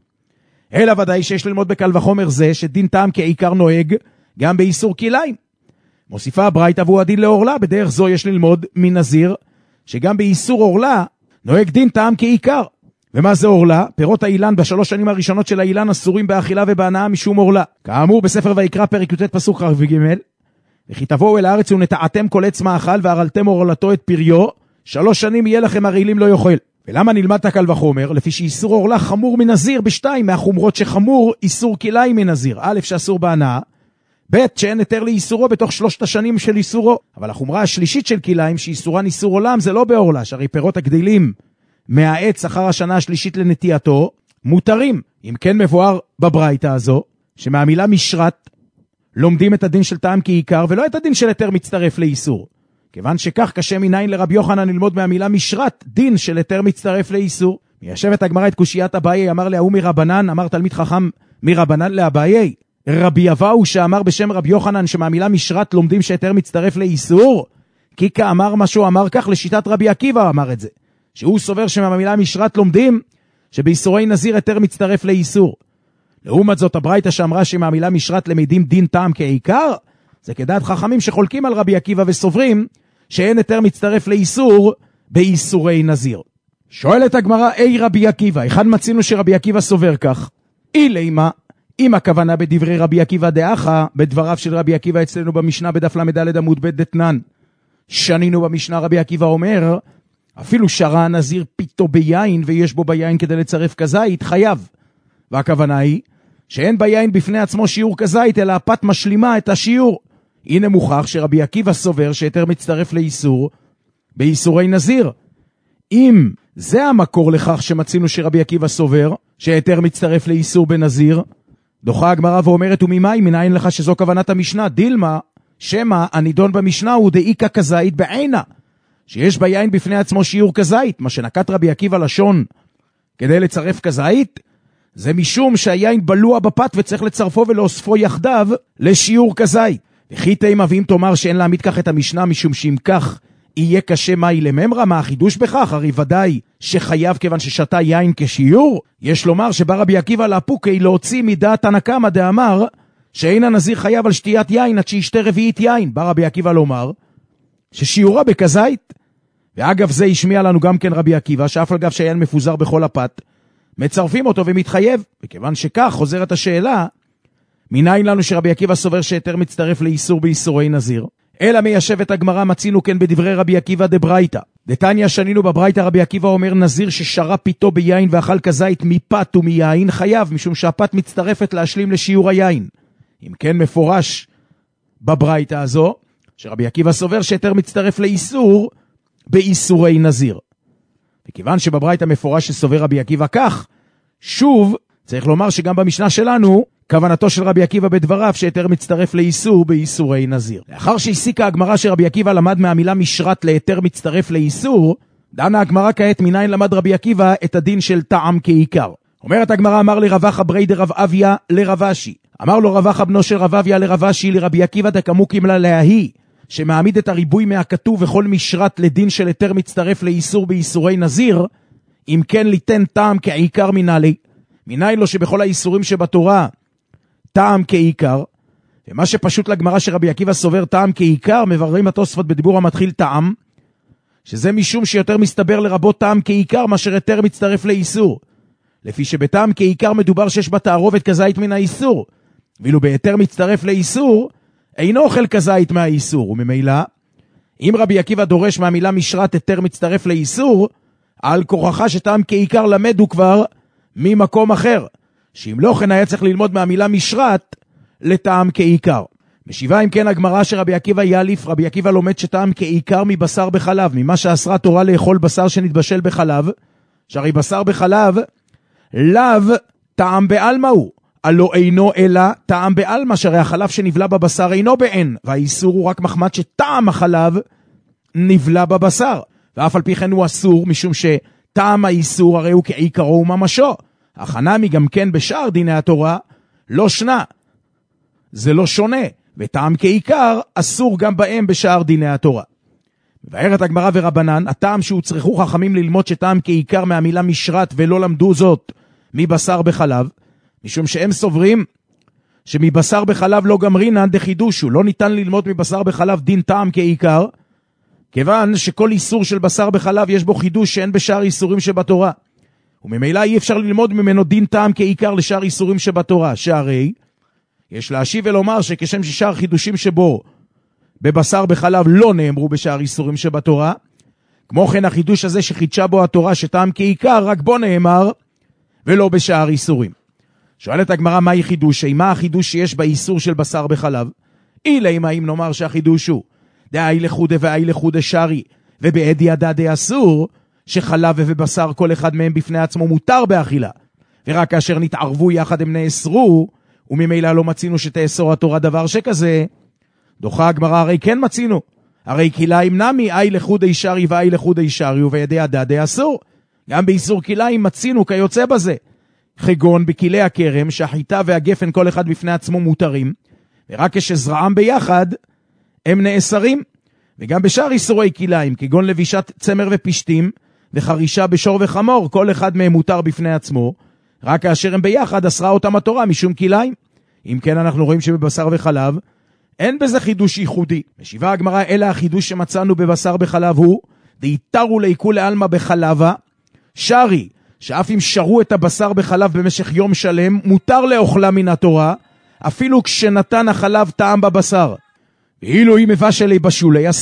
S4: אלא ודאי שיש ללמוד בקל וחומר זה, שדין טעם כעיקר נוהג גם באיסור כליים. מוסיפה הברייתא והוא הדין לאורלה, בדרך זו יש ללמוד מנזיר, שגם באיסור אורלה נוהג דין טעם כעיקר. ומה זה אורלה? פירות האילן בשלוש שנים הראשונות של האילן אסורים באכילה ובהנאה משום אורלה. כאמור בספר ויקרא פרק י"ט פסוק כ"ג, וכי תבואו אל הארץ ונטעתם כל עץ מאכל והרלתם אורלתו את פריו, 3 שנים יהיה לכם הרעילים לא יאכל. ולמה נלמד קל וחומר? לפי שאיסור אורלה חמור מנזיר בשתיים מהחומרות שחמור איסור כליים מנזיר. א' שהאסור בהנאה, ב' שאין היתר לאיסורו בתוך 3 השנים של איסורו. אבל החומרה השלישית של כליים שאיסורן איסור עולם זה לא באורלה, שהרי פירות הגדילים מהעץ אחר השנה השלישית לנטייתו מותרים. אם כן מבואר בברייתא הזו שמהמילה משרת לומדים את הדין של טעם כעיקר ולא את הדין של היתר מצטרף לאיסור. כיוון שכך קשה מניין לרבי יוחנן ללמוד מהמילה משרת דין של היתר מצטרף לאיסור. מיישבת הגמרא את קושיית אביי, אמר להוא מרבנן, אמר תלמיד חכם מרבנן לאביי, רבי אבאו שאמר בשם רבי יוחנן שמהמילה משרת לומדים שהיתר מצטרף לאיסור, כי כאמר משהו אמר כך לשיטת רבי עקיבא אמר את זה, שהוא סובר שמהמילה משרת לומדים שבאיסורי נזיר היתר מצטרף לאיסור. לעומת זאת הברייתא שאמרה שמהמילה משרת למדים דין טעם כעיקר, זה כדעת חכמים שחולקים על רבי עקיבא וסוברים שאין היתר מצטרף לאיסור באיסורי נזיר. שואלת הגמרא, אי רבי עקיבא, אחד מצינו שרבי עקיבא סובר כך, אילימה, אם הכוונה בדברי רבי עקיבא דאחה, בדבריו של רבי עקיבא אצלנו במשנה בדף למד עמוד ב' דתנן, שנינו במשנה רבי עקיבא אומר, אפילו שרה הנזיר פיתו ביין ויש בו ביין כדי לצרף כזית, חייב. והכוונה היא שאין ביין בפני עצמו שיעור כזית, אלא הפת משלימה את השיעור. הנה מוכח שרבי עקיבא סובר שיתר מצטרף לאיסור באיסורי נזיר. אם זה המקור לכך שמצינו שרבי עקיבא סובר שיתר מצטרף לאיסור בנזיר, דוחה הגמרא ואומרת, וממאי מנין לך שזו כוונת המשנה? דילמה שמה הנידון במשנה הוא דאיקה כזית בעינה, שיש ביין בפני עצמו שיעור כזית. מה שנקט רבי עקיבא לשון כדי לצרף כזית, זה משום שהיין בלוע בפת וצריך לצרפו ולאוספו יחדיו לשיעור כזית. וכי תימה, ואם תאמר שאין להעמיד כך את המשנה, משום שאם כך יהיה קשה מאי לממרה, מה החידוש בכך? הרי ודאי שחייב כיוון ששתה יין כשיעור. יש לומר שבא רבי עקיבא לאפוקי להוציא מדעת תנא קמא דאמר שאין הנזיר חייב על שתיית יין עד שישתה רביעית יין. בא רבי עקיבא לומר ששיעורה בכזית. ואגב זה השמיע לנו גם כן רבי עקיבא, שאף על גב שהיין מפוזר בכל הפת, מצרפים אותו ומתחייב. וכיוון שכך חוזרת השאלה, מניין לנו שרבי עקיבא סובר שיתר מצטרף לאיסור באיסורי נזיר? אלא מיישבת הגמרא, מצינו כן בדברי רבי עקיבא דברייתא. דתניא שנינו בברייתא, רבי עקיבא אומר, נזיר ששרה פיתו ביין ואכל כזית מפת ומיין חייב, משום שהפת מצטרפת להשלים לשיעור היין. אם כן מפורש בברייתא הזו שרבי עקיבא סובר שיתר מצטרף לאיסור באיסורי נזיר. וכיוון שבברייתא מפורש שסובר רבי עקיבא כך, שוב צריך לומר שגם במשנה שלנו כוונתו של רבי עקיבא בדבריו שיתר מצטרף לאיסור באיסורי נזיר. לאחר שהסיקה הגמרא שרבי עקיבא למד מהמילה משרת ליתר מצטרף לאיסור, דנה הגמרא כעת מניין למד רבי עקיבא את הדין של טעם כעיקר. אומרת הגמרא, אמר לרבחה ברי דרב אביה לרבשי. אמר לו רבחה בנו של רב אביה לרבשי, לרבי עקיבא דקמוקים לה לההי, שמעמיד את הריבוי מהכתוב וכל משרת לדין של היתר מצטרף לאיסור באיסורי נזיר, אם כן ליתן טעם כעיקר מנהלי. מניין לו שבכל האיסורים שבתורה טעם כעיקר, ומה שפשוט לגמרא שרבי עקיבא סובר טעם כעיקר, מבררים התוספות בדיבור המתחיל טעם, שזה משום שיותר מסתבר לרבות טעם כעיקר מאשר היתר מצטרף לאיסור. לפי שבטעם כעיקר מדובר שיש בה תערובת כזית מן האיסור, ואילו ביתר מצטרף לאיסור אינו אוכל כזית מהאיסור. וממילא אם רבי עקיבא דורש מהמילה משרת היתר מצטרף לאיסור, על כוחך שטעם כעיקר למד הוא כבר ממקום אחר, שאם לא כן היה צריך ללמוד מהמילה משרת לטעם כעיקר. משיבה אם כן הגמרא שרבי עקיבא יאליף, רבי עקיבא לומד שטעם כעיקר מבשר בחלב, ממה שאסרה תורה לאכול בשר שנתבשל בחלב, שהרי בשר בחלב לאו טעם בעלמא הוא, הלא אינו אלא טעם בעלמא, שהרי החלב שנבלה בבשר אינו בעין, והאיסור הוא רק מחמת שטעם החלב נבלה בבשר, ואף על פי כן הוא אסור, משום שטעם האיסור הרי הוא כעיקרו וממשו. החנמי גם כן בשאר דיני התורה לא שנה, זה לא שונה, וטעם כעיקר אסור גם בהם בשאר דיני התורה. מבארת הגמרא ורבנן, הטעם שהוצרכו חכמים ללמוד שטעם כעיקר מהמילה משרת ולא למדו זאת מבשר בחלב, משום שהם סוברים שמבשר בחלב לא גמרינן דחידושו, לא ניתן ללמוד מבשר בחלב דין טעם כעיקר, כיוון שכל איסור של בשר בחלב יש בו חידוש שאין בשאר איסורים שבתורה, וממילא אי אפשר ללמוד ממנו דין טעם כעיקר לשאר איסורים שבתורה, שהרי יש להשיב ולומר שכשם ששאר חידושים שבו בבשר בחלב לא נאמרו בשאר איסורים שבתורה, כמו כן החידוש הזה שחידשה בו התורה שטעם כעיקר רק בו נאמר ולא בשאר איסורים. שואלת הגמרא, מהי חידוש? מה החידוש שיש באיסור של בשר בחלב? אילמה אם נאמר שהחידוש הוא דאי לחודה ואי לחודה שרי, ובעד ידע דאסור, שחלב ובשר כל אחד מהם בפני עצמו מותר באכילה, ורק כאשר נתערבו יחד הם נאסרו, וממילא לא מצינו שתאסור התורה דבר שכזה. דוחה הגמרא, הרי כן מצינו, הרי כליים נמי אי לחודי שרי ואי לחודי שרי, ובידי ידע דאסור. גם באיסור כליים מצינו כיוצא בזה, כגון בכלי הכרם שהחיטה והגפן כל אחד בפני עצמו מותרים, ורק כשזרעם ביחד הם נאסרים. וגם בשאר איסורי כליים, כגון לבישת צמר ופשתים וחרישה בשור וחמור, כל אחד מהם מותר בפני עצמו, רק כאשר הם ביחד אסרה אותם התורה משום כליים. אם כן אנחנו רואים שבבשר וחלב אין בזה חידוש ייחודי. משיבה הגמרא, אלא החידוש שמצאנו בבשר בחלב הוא דהיתרו לעיכול לעלמא בחלבה שרי, שאף אם שרו את הבשר בחלב במשך יום שלם מותר לאוכלה מן התורה, אפילו כשנתן החלב טעם בבשר. ואילו אם מבשלי בשולי אסור,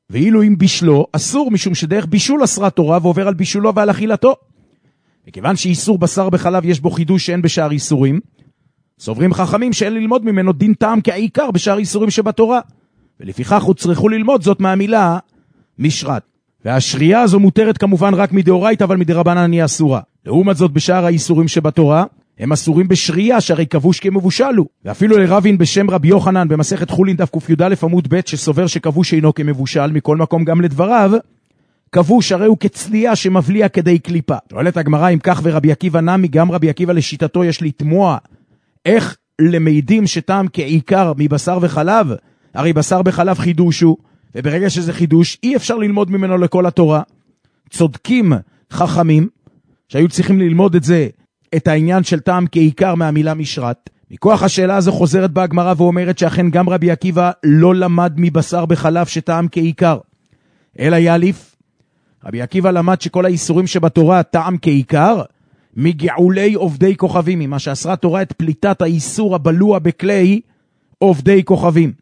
S4: ואילו אם בישלו, אסור משום שדרך בישול אסרה תורה ועובר על בישולו ועל אכילתו. וכיוון שאיסור בשר בחלב יש בו חידוש שאין בשאר איסורים, סוברים חכמים שאין ללמוד ממנו דין טעם כעיקר בשאר איסורים שבתורה, ולפיכך הוצרכו ללמוד זאת מהמילה משרת. והשרייה הזו מותרת כמובן רק מדאורייתא, אבל מדרבנן היא אסורה. לעומת זאת בשאר האיסורים שבתורה, הם אסורים בשרייה, שהרי כבוש כמבושל הוא. ואפילו לרבין בשם רבי יוחנן במסכת חולין דף קי"א עמוד ב' שסובר שכבוש אינו כמבושל, מכל מקום גם לדבריו, כבוש הרי הוא כצלייה שמבליע כדי קליפה. שואלת הגמרא, אם כך ורבי עקיבא נמי, גם רבי עקיבא לשיטתו יש לתמוע, איך למעידים שטעם כעיקר מבשר וחלב? הרי בשר בחלב חידוש הוא, וברגע שזה חידוש אי אפשר ללמוד ממנו לכל התורה. צודקים חכמים שהיו צריכים ללמוד את העניין של טעם כעיקר מהמילה משרת. מכוח השאלה הזו חוזרת בה הגמרא ואומרת שאכן גם רבי עקיבא לא למד מבשר בחלב שטעם כעיקר, אלא יאליף. רבי עקיבא למד שכל האיסורים שבתורה טעם כעיקר מגעולי עובדי כוכבים, ממה שאסרה תורה את פליטת האיסור הבלוע בכלי עובדי כוכבים.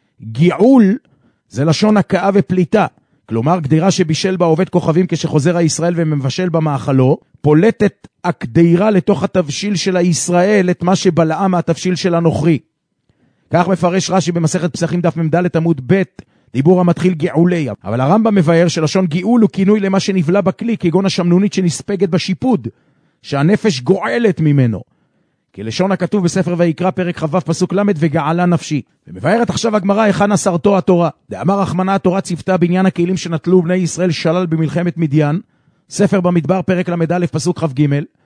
S4: געול זה לשון הקאה ופליטה, כלומר גדירה שבישל בה עובד כוכבים כשחוזר הישראל ומבשל במאכלו, פולטת הקדירה לתוך התבשיל של הישראל את מה שבלעה מהתבשיל של הנוכרי. כך מפרש רש"י במסכת פסחים דף מ"ד עמוד ב', דיבור המתחיל געולי. אבל הרמב"ם מבאר שלשון געול הוא כינוי למה שנבלע בכלי, כגון השמנונית שנספגת בשיפוד, שהנפש גועלת ממנו. כלשון הכתוב בספר ויקרא פרק כ"ו פסוק ל' וגעלה נפשי. ומבארת עכשיו הגמרא היכן אסרתו התורה. דאמר רחמנא התורה ציוותה בעניין הכלים שנטלו בני ישראל שלל במלחמת מדיין, ספר במדבר פרק ל"א פסוק כ"ג,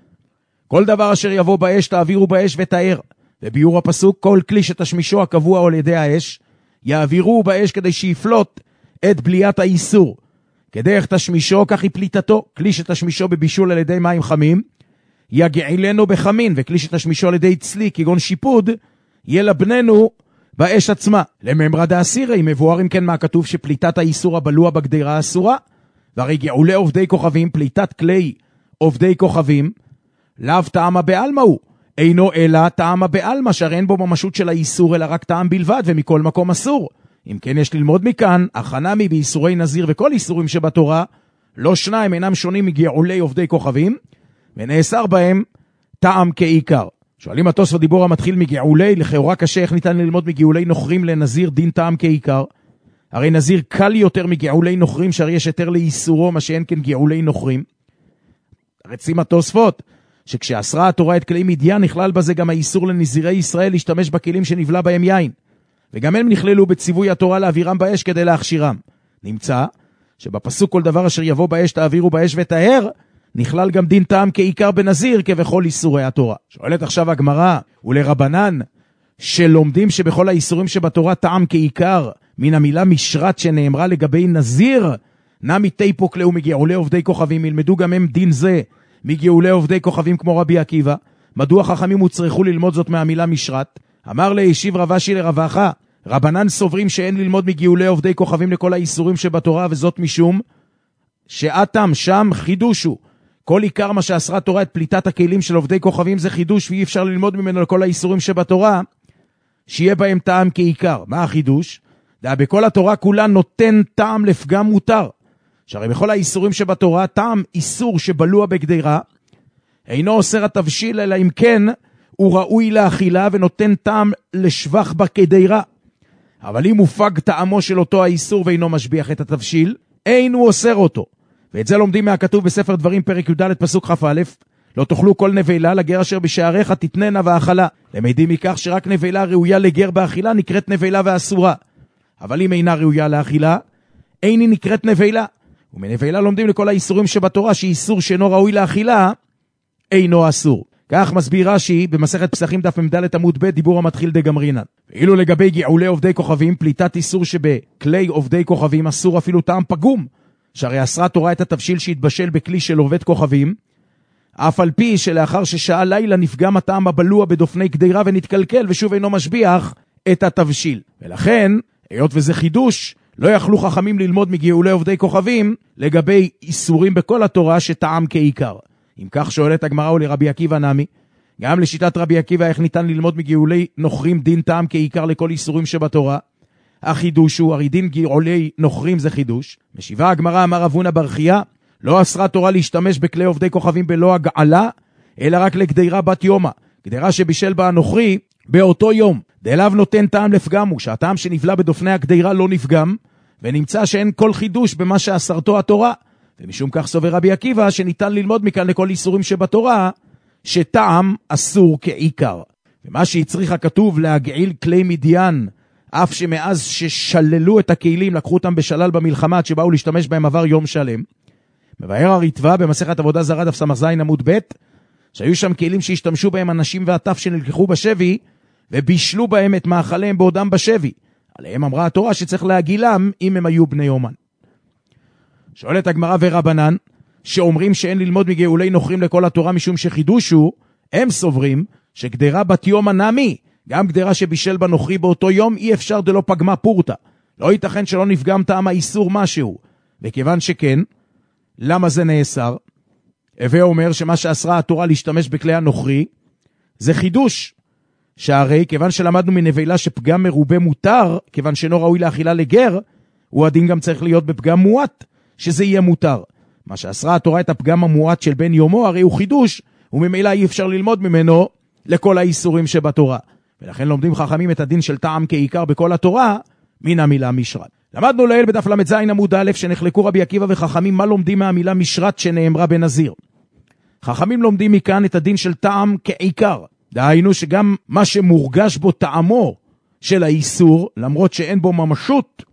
S4: כל דבר אשר יבוא באש תעבירו באש ותאר. וביאור הפסוק, כל כלי שתשמישו הקבוע על ידי האש יעבירו באש כדי שיפלוט את בליית האיסור. כדרך תשמישו כך היא פליטתו. כלי שתשמישו בבישול על ידי מים חמים יגעילנו בחמין, וכלי שתשמישו על ידי צלי כגון שיפוד ילבננו באש עצמה. לממרא דאסירי מבואר אם כן מהכתוב שפליטת האיסור הבלוע בגדירה אסורה, והרי געולי עובדי כוכבים, פליטת כלי עובדי כוכבים, לאו טעמה בעלמא הוא, אינו אלא טעמה בעלמא, שהרי אין בו ממשות של האיסור אלא רק טעם בלבד, ומכל מקום אסור. אם כן יש ללמוד מכאן, החנמי באיסורי נזיר וכל איסורים שבתורה, לא שניים אינם שונים מגעולי עובדי כוכבים, ונאסר בהם טעם כעיקר. שואלים התוספות דיבור המתחיל מגעולי, לכאורה קשה איך ניתן ללמוד מגעולי נוכרים לנזיר דין טעם כעיקר. הרי נזיר קל יותר מגעולי נוכרים, שהרי יש יותר לאיסורו מה שאין כן געולי נוכרים. רצים התוספות שכשאסרה התורה את כלי מדיין נכלל בזה גם האיסור לנזירי ישראל להשתמש בכלים שנבלה בהם יין, וגם הם נכללו בציווי התורה להעבירם באש כדי להכשירם. נמצא שבפסוק כל דבר אשר יבוא באש תעבירו באש ותאר, נכלל גם דין טעם כעיקר בנזיר כבכל איסורי התורה. שואלת עכשיו הגמרא, ולרבנן שלומדים שבכל האיסורים שבתורה טעם כעיקר מן המילה משרת שנאמרה לגבי נזיר, נמי תיפו כלאו מגעולי עובדי כוכבים, ילמדו גם הם דין זה מגעולי עובדי כוכבים כמו רבי עקיבא. מדוע חכמים הוצרכו ללמוד זאת מהמילה משרת? אמר להשיב רב אשי לרב אחא, רבנן סוברים שאין ללמוד מגעולי עובדי כוכבים לכל האיסורים שבתורה, וזאת משום שאתם שם חידושו. כל עיקר מה שאסרה תורה את פליטת הכלים של עובדי כוכבים זה חידוש, ואי אפשר ללמוד ממנו לכל האיסורים שבתורה שיהיה בהם טעם כעיקר. מה החידוש? בכל התורה כולה נותן טעם לפגם מותר, שהרי בכל האיסורים שבתורה טעם איסור שבלוע בגדירה אינו אוסר התבשיל, אלא אם כן הוא ראוי לאכילה ונותן טעם לשבח בגדירה. אבל אם מופג טעמו של אותו האיסור ואינו משביח את התבשיל, אין הוא אוסר אותו. ואת זה לומדים מהכתוב בספר דברים פרק י"ד פסוק כ"א, לא תאכלו כל נבלה לגר אשר בשעריך תתננה ואכלה. למדים מכך שרק נבלה ראויה לגר באכילה נקראת נבלה ואסורה, אבל אם אינה ראויה לאכילה אין היא נקראת נבלה. ומנבלה לומדים לכל האיסורים שבתורה שאיסור שאינו ראוי לאכילה אינו אסור. כך מסביר רש"י במסכת פסחים דף מ"ד עמוד ב', דיבור המתחיל דגמרינן. ואילו לגבי געולי עובדי כוכבים, פליטת איסור שבכלי עובדי כוכבים אסור אפילו טעם פגום, שהרי אסרה תורה את התבשיל שהתבשל בכלי של עובד כוכבים, אף על פי שלאחר ששעה לילה נפגם הטעם הבלוע בדופני גדירה ונתקלקל ושוב אינו משביח את התבשיל. ולכן, היות וזה חידוש, לא יכלו חכמים ללמוד מגעולי עובדי כוכבים לגבי איסורים בכל התורה שטעם כעיקר. אם כך שואלת הגמרא ולרבי עקיבא נמי, גם לשיטת רבי עקיבא איך ניתן ללמוד מגעולי נוכרים דין טעם כעיקר לכל איסורים שבתורה? החידוש הוא, הרי דין גאולי נוכרים זה חידוש. משיבה הגמרא, אמר אבונה ברכיה, לא אסרה תורה להשתמש בכלי עובדי כוכבים בלא הגעלה, אלא רק לגדירה בת יומה, גדירה שבישל בה הנוכרי באותו יום. דאליו נותן טעם לפגמו, שהטעם שנבלה בדופני הגדירה לא נפגם, ונמצא שאין כל חידוש במה שאסרתו התורה. ומשום כך סובר רבי עקיבא שניתן ללמוד מכאן לכל איסורים שבתורה, שטעם אסור כעיקר. ומה שהצריך הכתוב להגעיל כלי מדיין, אף שמאז ששללו את הכלים, לקחו אותם בשלל במלחמה, עד שבאו להשתמש בהם עבר יום שלם. מבאר הריטב"א במסכת עבודה זרה דף ס"ז עמוד ב', שהיו שם כלים שהשתמשו בהם אנשים והטף שנלקחו בשבי, ובישלו בהם את מאכליהם בעודם בשבי. עליהם אמרה התורה שצריך להגילם אם הם היו בני יומן. שואלת הגמרא ורבנן, שאומרים שאין ללמוד מגאולי נוכרים לכל התורה משום שחידושו, הם סוברים שגדרה בת יומן נמי, גם גדרה שבישל בנוכרי באותו יום אי אפשר דלא פגמה פורתא. לא ייתכן שלא נפגם טעם האיסור משהו. וכיוון שכן, למה זה נאסר? הווה אומר שמה שאסרה התורה להשתמש בכלי הנוכרי, זה חידוש. שהרי כיוון שלמדנו מנבלה שפגם מרובה מותר, כיוון שאינו ראוי לאכילה לגר, הוא הדין גם צריך להיות בפגם מועט, שזה יהיה מותר. מה שאסרה התורה את הפגם המועט של בן יומו, הרי הוא חידוש, וממילא אי אפשר ללמוד ממנו לכל האיסורים שבתורה. ולכן לומדים חכמים את הדין של טעם כעיקר בכל התורה, מן המילה משרת. למדנו לעיל בדף למד זין עמוד א' שנחלקו רבי עקיבא וחכמים מה לומדים מהמילה משרת שנאמרה בנזיר. חכמים לומדים מכאן את הדין של טעם כעיקר. דהיינו שגם מה שמורגש בו טעמו של האיסור, למרות שאין בו ממשות,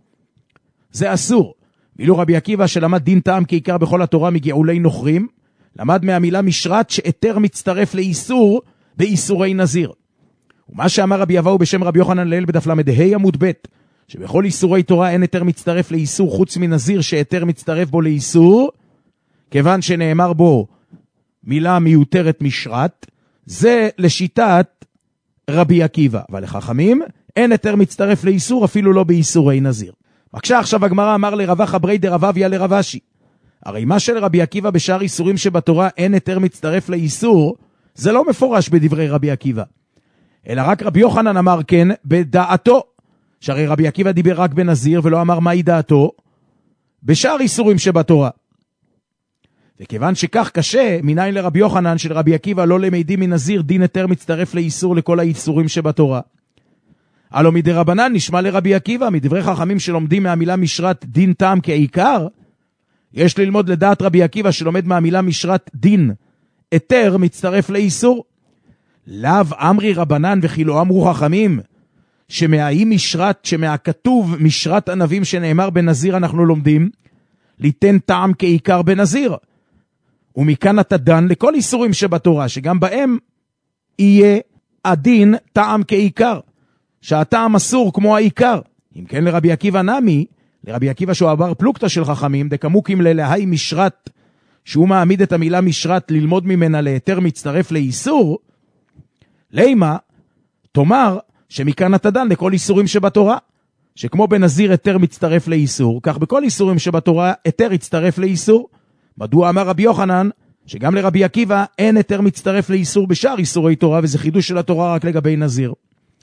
S4: זה אסור. ואילו רבי עקיבא שלמד דין טעם כעיקר בכל התורה מגאולי נוכרים, למד מהמילה משרת שהיתר מצטרף לאיסור באיסורי נזיר. ומה שאמר רבי אבאו בשם רבי יוחנן לעיל בדף למד ה' עמוד ב', שבכל איסורי תורה אין היתר מצטרף לאיסור חוץ מנזיר שהיתר מצטרף בו לאיסור, כיוון שנאמר בו מילה מיותרת משרת, זה לשיטת רבי עקיבא. אבל לחכמים אין היתר מצטרף לאיסור אפילו לא באיסורי נזיר. בבקשה עכשיו הגמרא, אמר לרבא חברי דרבביה לרב אשי. הרי מה של רבי עקיבא בשאר איסורים שבתורה אין היתר מצטרף לאיסור, זה לא מפורש בדברי רבי עקיבא. אלא רק רבי יוחנן אמר כן בדעתו. שהרי רבי עקיבא דיבר רק בנזיר ולא אמר מהי דעתו בשאר איסורים שבתורה. וכיוון שכך קשה, מניין לרבי יוחנן של רבי עקיבא לא למדים מנזיר דין היתר מצטרף לאיסור לכל האיסורים שבתורה. הלא מדי רבנן נשמע לרבי עקיבא, מדברי חכמים שלומדים מהמילה משרת דין טעם כעיקר, יש ללמוד לדעת רבי עקיבא שלומד מהמילה משרת דין היתר מצטרף לאיסור. לאו אמרי רבנן וכי לא אמרו חכמים, שמהאי משרת, שמהכתוב משרת ענבים שנאמר בנזיר אנחנו לומדים, ליתן טעם כעיקר בנזיר. ומכאן אתה דן לכל איסורים שבתורה, שגם בהם יהיה הדין טעם כעיקר, שהטעם אסור כמו העיקר. אם כן לרבי עקיבא נמי, לרבי עקיבא שהוא עבר פלוגתא של חכמים, דקמוקים ללהי משרת, שהוא מעמיד את המילה משרת ללמוד ממנה ליתר מצטרף לאיסור, לימה, תאמר שמכאן אתה דן לכל איסורים שבתורה, שכמו בנזיר היתר מצטרף לאיסור, כך בכל איסורים שבתורה היתר יצטרף לאיסור. מדוע אמר רבי יוחנן שגם לרבי עקיבא אין היתר מצטרף לאיסור בשאר איסורי תורה, וזה חידוש של התורה רק לגבי נזיר.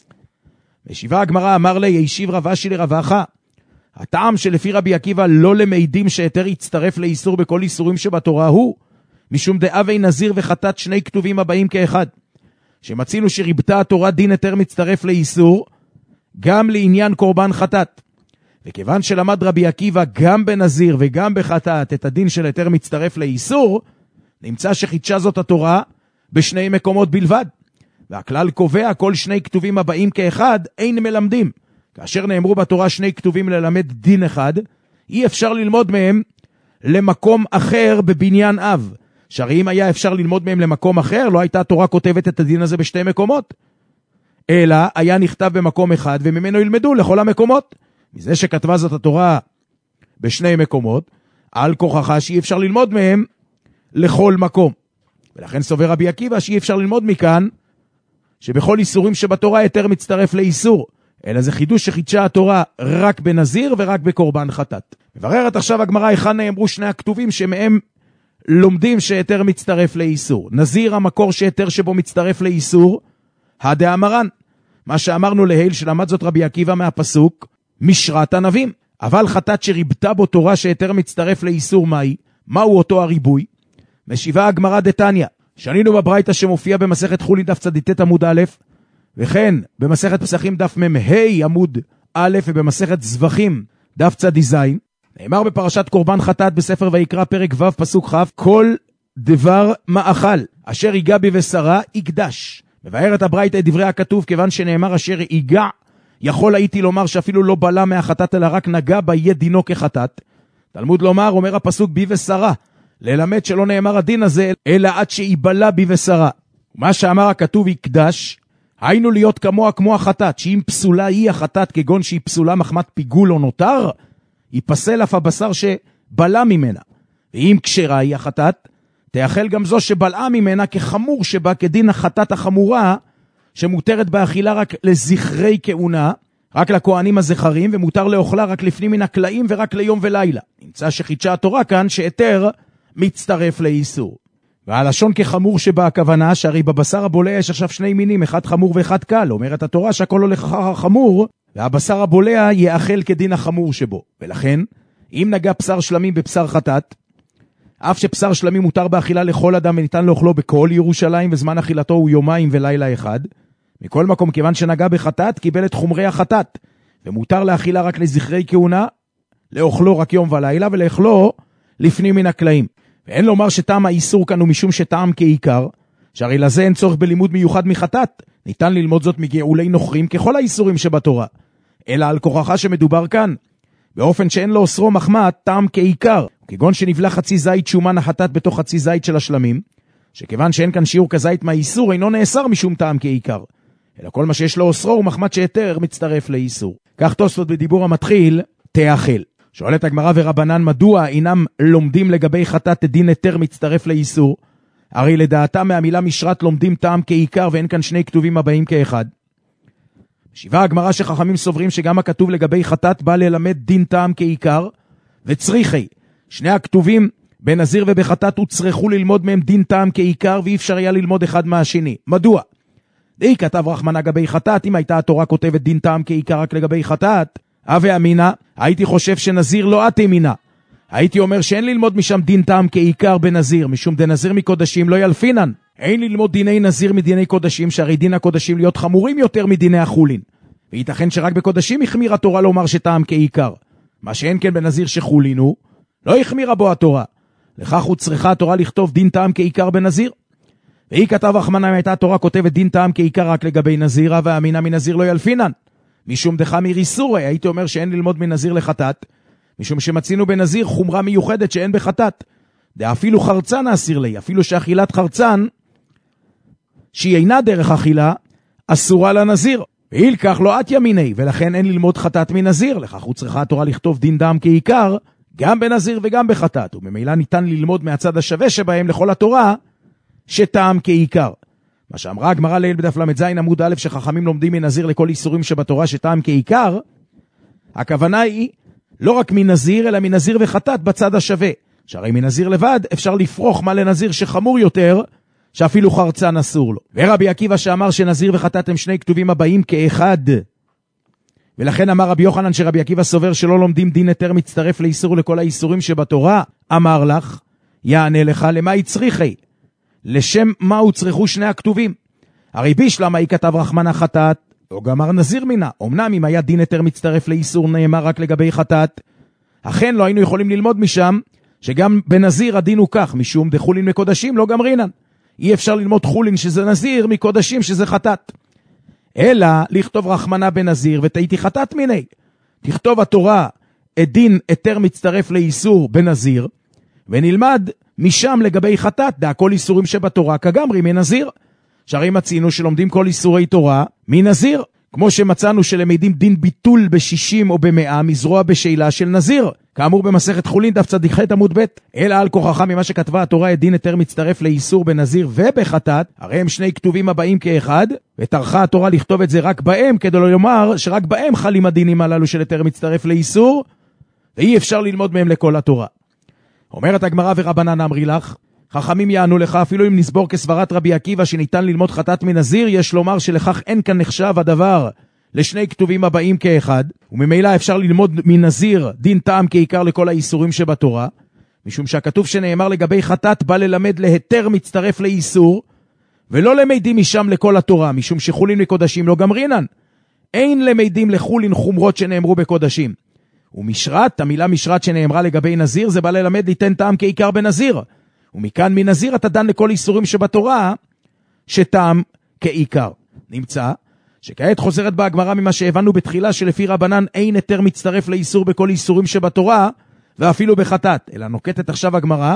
S4: בישיבה הגמרא אמר לי, הישיב רב אשי לרב אחא, הטעם שלפי רבי עקיבא לא למעידים שהיתר יצטרף לאיסור בכל איסורים שבתורה הוא, משום דאבי נזיר וחטאת שני כתובים הבאים כאחד, שמצינו שריבתה התורה דין היתר מצטרף לאיסור, גם לעניין קורבן חטאת. וכיוון שלמד רבי עקיבא גם בנזיר וגם בחטאת את הדין של היתר מצטרף לאיסור, נמצא שחידשה זאת התורה בשני מקומות בלבד. והכלל קובע כל שני כתובים הבאים כאחד אין מלמדים. כאשר נאמרו בתורה שני כתובים ללמד דין אחד, אי אפשר ללמוד מהם למקום אחר בבניין אב. שהרי אם היה אפשר ללמוד מהם למקום אחר, לא הייתה התורה כותבת את הדין הזה בשתי מקומות. אלא היה נכתב במקום אחד וממנו ילמדו לכל המקומות. מזה שכתבה זאת התורה בשני מקומות, על כוחך שאי אפשר ללמוד מהם לכל מקום. ולכן סובר רבי עקיבא שאי אפשר ללמוד מכאן שבכל איסורים שבתורה היתר מצטרף לאיסור, אלא זה חידוש שחידשה התורה רק בנזיר ורק בקורבן חטאת. מבררת עכשיו הגמרא היכן נאמרו שני הכתובים שמהם לומדים שהיתר מצטרף לאיסור. נזיר המקור שהיתר שבו מצטרף לאיסור, הדאמרן. מה שאמרנו להיל שלמד זאת רבי עקיבא מהפסוק, משרת ענבים. אבל חטאת שריבתה בו תורה שהיתר מצטרף לאיסור מהי? מהו אותו הריבוי? משיבה הגמרא דתניא, שנינו בברייתא שמופיע במסכת חולין דף צדיטת עמוד א', וכן במסכת פסחים דף מ"ה עמוד א', ובמסכת זבחים דף צ"ז, נאמר בפרשת קורבן חטאת בספר ויקרא פרק ו' פסוק כ', כל דבר מאכל אשר ייגע בבשרה יקדש. מבארת הברייתא את דברי הכתוב, כיוון שנאמר אשר ייגע, יכול הייתי לומר שאפילו לא בלה מהחטאת אלא רק נגע בה, יהיה דינו כחטאת. תלמוד לומר, אומר הפסוק בבשרה, ללמד שלא נאמר הדין הזה אלא עד שיבלה בבשרה. מה שאמר הכתוב יקדש, היינו להיות כמוה כמו החטאת, שאם פסולה היא החטאת כגון שהיא פסולה מחמת פיגול או נותר, ייפסל אף הבשר שבלה ממנה. ואם כשרה היא החטאת, תאכל גם זו שבלעה ממנה כחמור שבה, כדין החטאת החמורה שמותרת באכילה רק לזכרי כהונה, רק לכהנים הזכרים, ומותר לאוכלה רק לפנים מן הקלעים ורק ליום ולילה. נמצא שחידשה התורה כאן שהיתר מצטרף לאיסור. והלשון כחמור שבה הכוונה, שהרי בבשר הבולע יש עכשיו שני מינים, אחד חמור ואחד קל. אומרת התורה שהכל הולך אחר החמור, והבשר הבולע יאכל כדין החמור שבו. ולכן, אם נגע בשר שלמים בבשר חטאת, אף שבשר שלמים מותר באכילה לכל אדם וניתן לאוכלו בכל ירושלים, וזמן אכילתו הוא יומיים ולילה אחד, מכל מקום כיוון שנגע בחטאת, קיבל את חומרי החטאת, ומותר לאכילה רק לזכרי כהונה, לאוכלו רק יום ולילה, ולאכלו לפנים מן הקלעים. ואין לומר שטעם האיסור כאן הוא משום שטעם כעיקר, שהרי לזה אין צורך בלימוד מיוחד מחטאת, ניתן ללמוד זאת מגאולי נוכרים ככל האיסורים שבתורה, אלא על כוחך שמדובר כאן, באופן שאין לו אוסרו מחמת טעם כעיקר, כגון שנבלה חצי זית שומן החטאת בתוך חצי זית של השלמים, שכיוון שאין כאן שיעור כזית מהאיסור, אינו נאסר משום טעם כעיקר, אלא כל מה שיש לו אוסרו הוא מחמת שהיתר מצטרף לאיסור. כך תוספות בדיבור המתחיל, תאכל. שואלת הגמרא ורבנן, מדוע אינם לומדים לגבי חטאת דין היתר מצטרף לאיסור? הרי לדעתם מהמילה משרת לומדים טעם כעיקר, ואין כאן שני כתובים הבאים כאחד. משיבה הגמרא שחכמים סוברים שגם הכתוב לגבי חטאת בא ללמד דין טעם כעיקר, וצריכי, שני הכתובים בנזיר ובחטאת הוצרכו ללמוד מהם דין טעם כעיקר, ואי אפשר היה ללמוד אחד מהשני. מדוע? די כתב רחמנה לגבי חטאת, אם הייתה התורה כותבת דין טעם כעיקר רק לגבי חטאת, אבי אמינה, הייתי חושב שנזיר לא את אמינה. הייתי אומר שאין ללמוד משם דין טעם כעיקר בנזיר, משום דנזיר מקודשים לא ילפינן. אין ללמוד דיני נזיר מדיני קודשים, שהרי דין הקודשים להיות חמורים יותר מדיני החולין. וייתכן שרק בקודשים החמיר התורה לומר שטעם כעיקר. מה שאין כן בנזיר שחולינו, לא החמירה בו התורה. לכך הוא צריכה התורה לכתוב דין טעם כעיקר בנזיר. והיא כתב רחמנה, אם הייתה התורה כותבת דין טעם כעיקר רק לגבי נזירה, והאמינה מנזיר לא ילפינן. משום דחמיר איסורי, הייתי אומר שאין ללמוד מנזיר לחטאת, משום שמצינו בנזיר חומרה מיוחדת שאין בחטאת. אפילו חרצן אסיר לי, אפילו שאכילת חרצן, שהיא אינה דרך אכילה, אסורה לנזיר. ואיל כך לא את ימיני, ולכן אין ללמוד חטאת מנזיר. לכך הוא צריכה התורה לכתוב דין דם כעיקר, גם בנזיר וגם בחטאת, וממילא ניתן ללמוד מהצד השווה שבהם לכל התורה, שטעם כעיקר. מה שאמרה הגמרא לעיל בדף למ"ז עמוד א', שחכמים לומדים מנזיר לכל איסורים שבתורה שטעם כעיקר, הכוונה היא לא רק מנזיר, אלא מנזיר וחטאת בצד השווה. שהרי מנזיר לבד אפשר לפרוח מה לנזיר שחמור יותר, שאפילו חרצן אסור לו. ורבי עקיבא שאמר שנזיר וחטאת הם שני כתובים הבאים כאחד. ולכן אמר רבי יוחנן שרבי עקיבא סובר שלא לומדים דין היתר מצטרף לאיסור לכל האיסורים שבתורה. אמר לך, יענה לך, למה יצריכי? לשם מה הוצרכו שני הכתובים? הרי בישלמה היא כתב רחמנה חטאת, או גמר נזיר מינה. אמנם אם היה דין היתר מצטרף לאיסור נאמר רק לגבי חטאת, אכן לא היינו יכולים ללמוד משם שגם בנזיר הדין הוא כך, משום דחולין מקודשים לא גמרינן. אי אפשר ללמוד חולין שזה נזיר מקודשים שזה חטאת. אלא לכתוב רחמנה בנזיר ותהייתי חטאת מיני. תכתוב התורה את דין היתר מצטרף לאיסור בנזיר, ונלמד משם לגבי חטאת, דע כל איסורים שבתורה כגמרי מנזיר. שהרי מצינו שלומדים כל איסורי תורה מנזיר, כמו שמצאנו שלמדים דין ביטול ב-60 או ב-100 מזרוע בשאלה של נזיר, כאמור במסכת חולין דף צדיח עמוד ב'. אלא על כוחך ממה שכתבה התורה את דין היתר מצטרף לאיסור בנזיר ובחטאת, הרי הם שני כתובים הבאים כאחד, וטרחה התורה לכתוב את זה רק בהם, כדי לא לומר שרק בהם חלים הדינים הללו של היתר מצטרף לאיסור, ואי אפשר ללמוד מהם לכל התורה. אומרת הגמרא ורבנן אמרי לך, חכמים יענו לך, אפילו אם נסבור כסברת רבי עקיבא שניתן ללמוד חטאת מנזיר, יש לומר שלכך אין כאן נחשב הדבר לשני כתובים הבאים כאחד, וממילא אפשר ללמוד מנזיר דין טעם כעיקר לכל האיסורים שבתורה, משום שהכתוב שנאמר לגבי חטאת בא ללמד להיתר מצטרף לאיסור, ולא למדים משם לכל התורה, משום שחולין מקודשים לא גמרינן. אין למדים לחולין חומרות שנאמרו בקודשים. ומשרת, המילה משרת שנאמרה לגבי נזיר, זה בא ללמד ליתן טעם כעיקר בנזיר. ומכאן מנזיר אתה דן לכל איסורים שבתורה, שטעם כעיקר. נמצא שכעת חוזרת בה הגמרא ממה שהבנו בתחילה, שלפי רבנן אין היתר מצטרף לאיסור בכל איסורים שבתורה, ואפילו בחטאת. אלא נוקטת עכשיו הגמרא,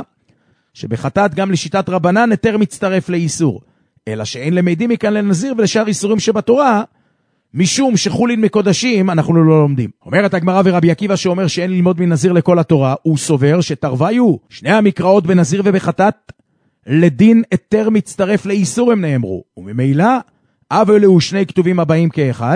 S4: שבחטאת גם לשיטת רבנן היתר מצטרף לאיסור. אלא שאין למדים מכאן לנזיר ולשאר איסורים שבתורה, משום שחולין מקודשים אנחנו לא לומדים. אומרת הגמרא, ורבי עקיבא שאומר שאין ללמוד מנזיר לכל התורה, הוא סובר שתרוויו שני המקראות בנזיר ובחטאת, לדין היתר מצטרף לאיסור הם נאמרו. וממילא, אלו שני כתובים הבאים כאחד,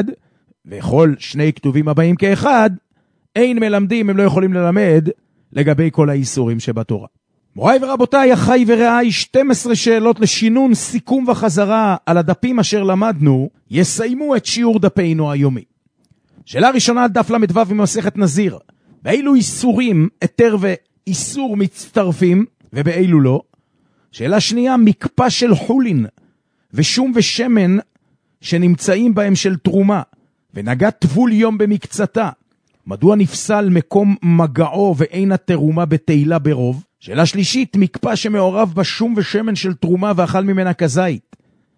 S4: וכל שני כתובים הבאים כאחד, אין מלמדים, הם לא יכולים ללמד לגבי כל האיסורים שבתורה. מוריי ורבותיי, אחי ורעי, 12 שאלות לשינון, סיכום וחזרה על הדפים אשר למדנו, יסיימו את שיעור דפינו היומי. שאלה ראשונה, דף למדו ממסכת נזיר. באילו איסורים, היתר ואיסור מצטרפים, ובאילו לא? שאלה שנייה, מקפה של חולין, ושום ושמן שנמצאים בהם של תרומה, ונגע טבול יום במקצתה. מדוע נפסל מקום מגעו ואין התרומה בתהילה ברוב? שאלה שלישית, מקפה שמעורב בשום ושמן של תרומה ואכל ממנה כזית.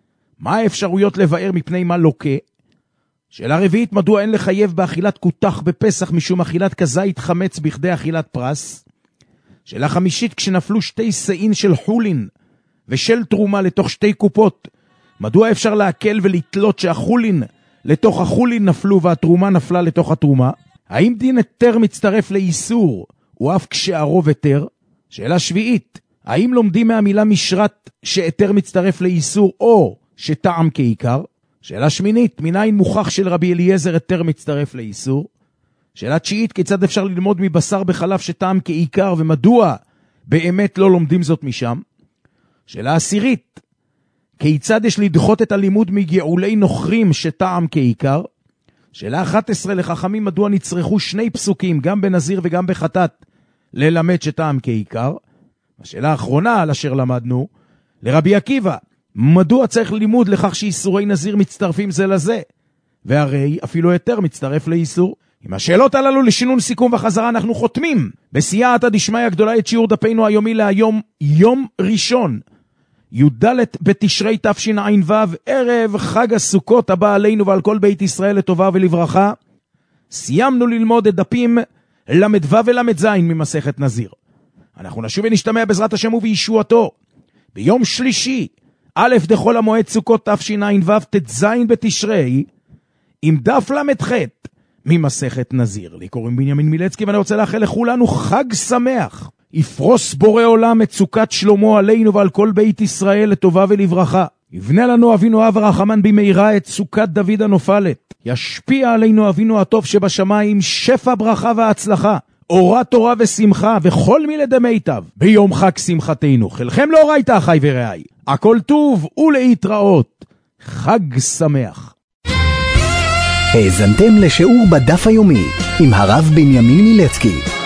S4: מה האפשרויות לבאר מפני מה לוקה? שאלה רביעית, מדוע אין לחייב באכילת כותח בפסח משום אכילת כזית חמץ בכדי אכילת פרס? שאלה חמישית, כשנפלו שתי סעין של חולין ושל תרומה לתוך שתי קופות, מדוע אפשר להקל ולתלות שהחולין לתוך החולין נפלו והתרומה נפלה לתוך התרומה? האם דין היתר מצטרף לאיסור הוא אף כשהרוב היתר? שאלה שביעית, האם לומדים מהמילה משרת שהיתר מצטרף לאיסור או שטעם כעיקר? שאלה שמינית, מניין מוכח של רבי אליעזר היתר מצטרף לאיסור? שאלה תשיעית, כיצד אפשר ללמוד מבשר בחלב שטעם כעיקר ומדוע באמת לא לומדים זאת משם? שאלה עשירית, כיצד יש לדחות את הלימוד מגאולי נוכרים שטעם כעיקר? שאלה 11, לחכמים מדוע נצרכו שני פסוקים, גם בנזיר וגם בחטאת, ללמד שטעם כעיקר? השאלה האחרונה על אשר למדנו, לרבי עקיבא, מדוע צריך לימוד לכך שאיסורי נזיר מצטרפים זה לזה? והרי אפילו היתר מצטרף לאיסור. עם השאלות הללו לשינון סיכום וחזרה אנחנו חותמים בסייעתא דשמיא הגדולה את שיעור דפינו היומי להיום, יום ראשון, י"ד בתשרי תשע"ו, ערב חג הסוכות הבא עלינו ועל כל בית ישראל לטובה ולברכה. סיימנו ללמוד את דפים למדו ולמד זין ממסכת נזיר. אנחנו נשוב ונשתמע בעזרת השם ובישועתו ביום שלישי, א' דחול המועד סוכות תשע"ו, ט"ז בתשרי, עם דף למ"ח ממסכת נזיר. לי קוראים בנימין מילצקי ואני רוצה לאחל לכולנו חג שמח. יפרוס בורא עולם את סוכת שלמה עלינו ועל כל בית ישראל לטובה ולברכה. יבנה לנו אבינו אב הרחמן במהרה את סוכת דוד הנופלת. ישפיע עלינו אבינו הטוב שבשמיים שפע ברכה והצלחה, אורה תורה ושמחה וכל מילי דמיטב ביום חג שמחתנו. חלכם לא ראית אחי ורעי, הכל טוב ולהתראות. חג שמח.
S3: האזנתם לשיעור בדף היומי עם הרב בנימין מילצקי.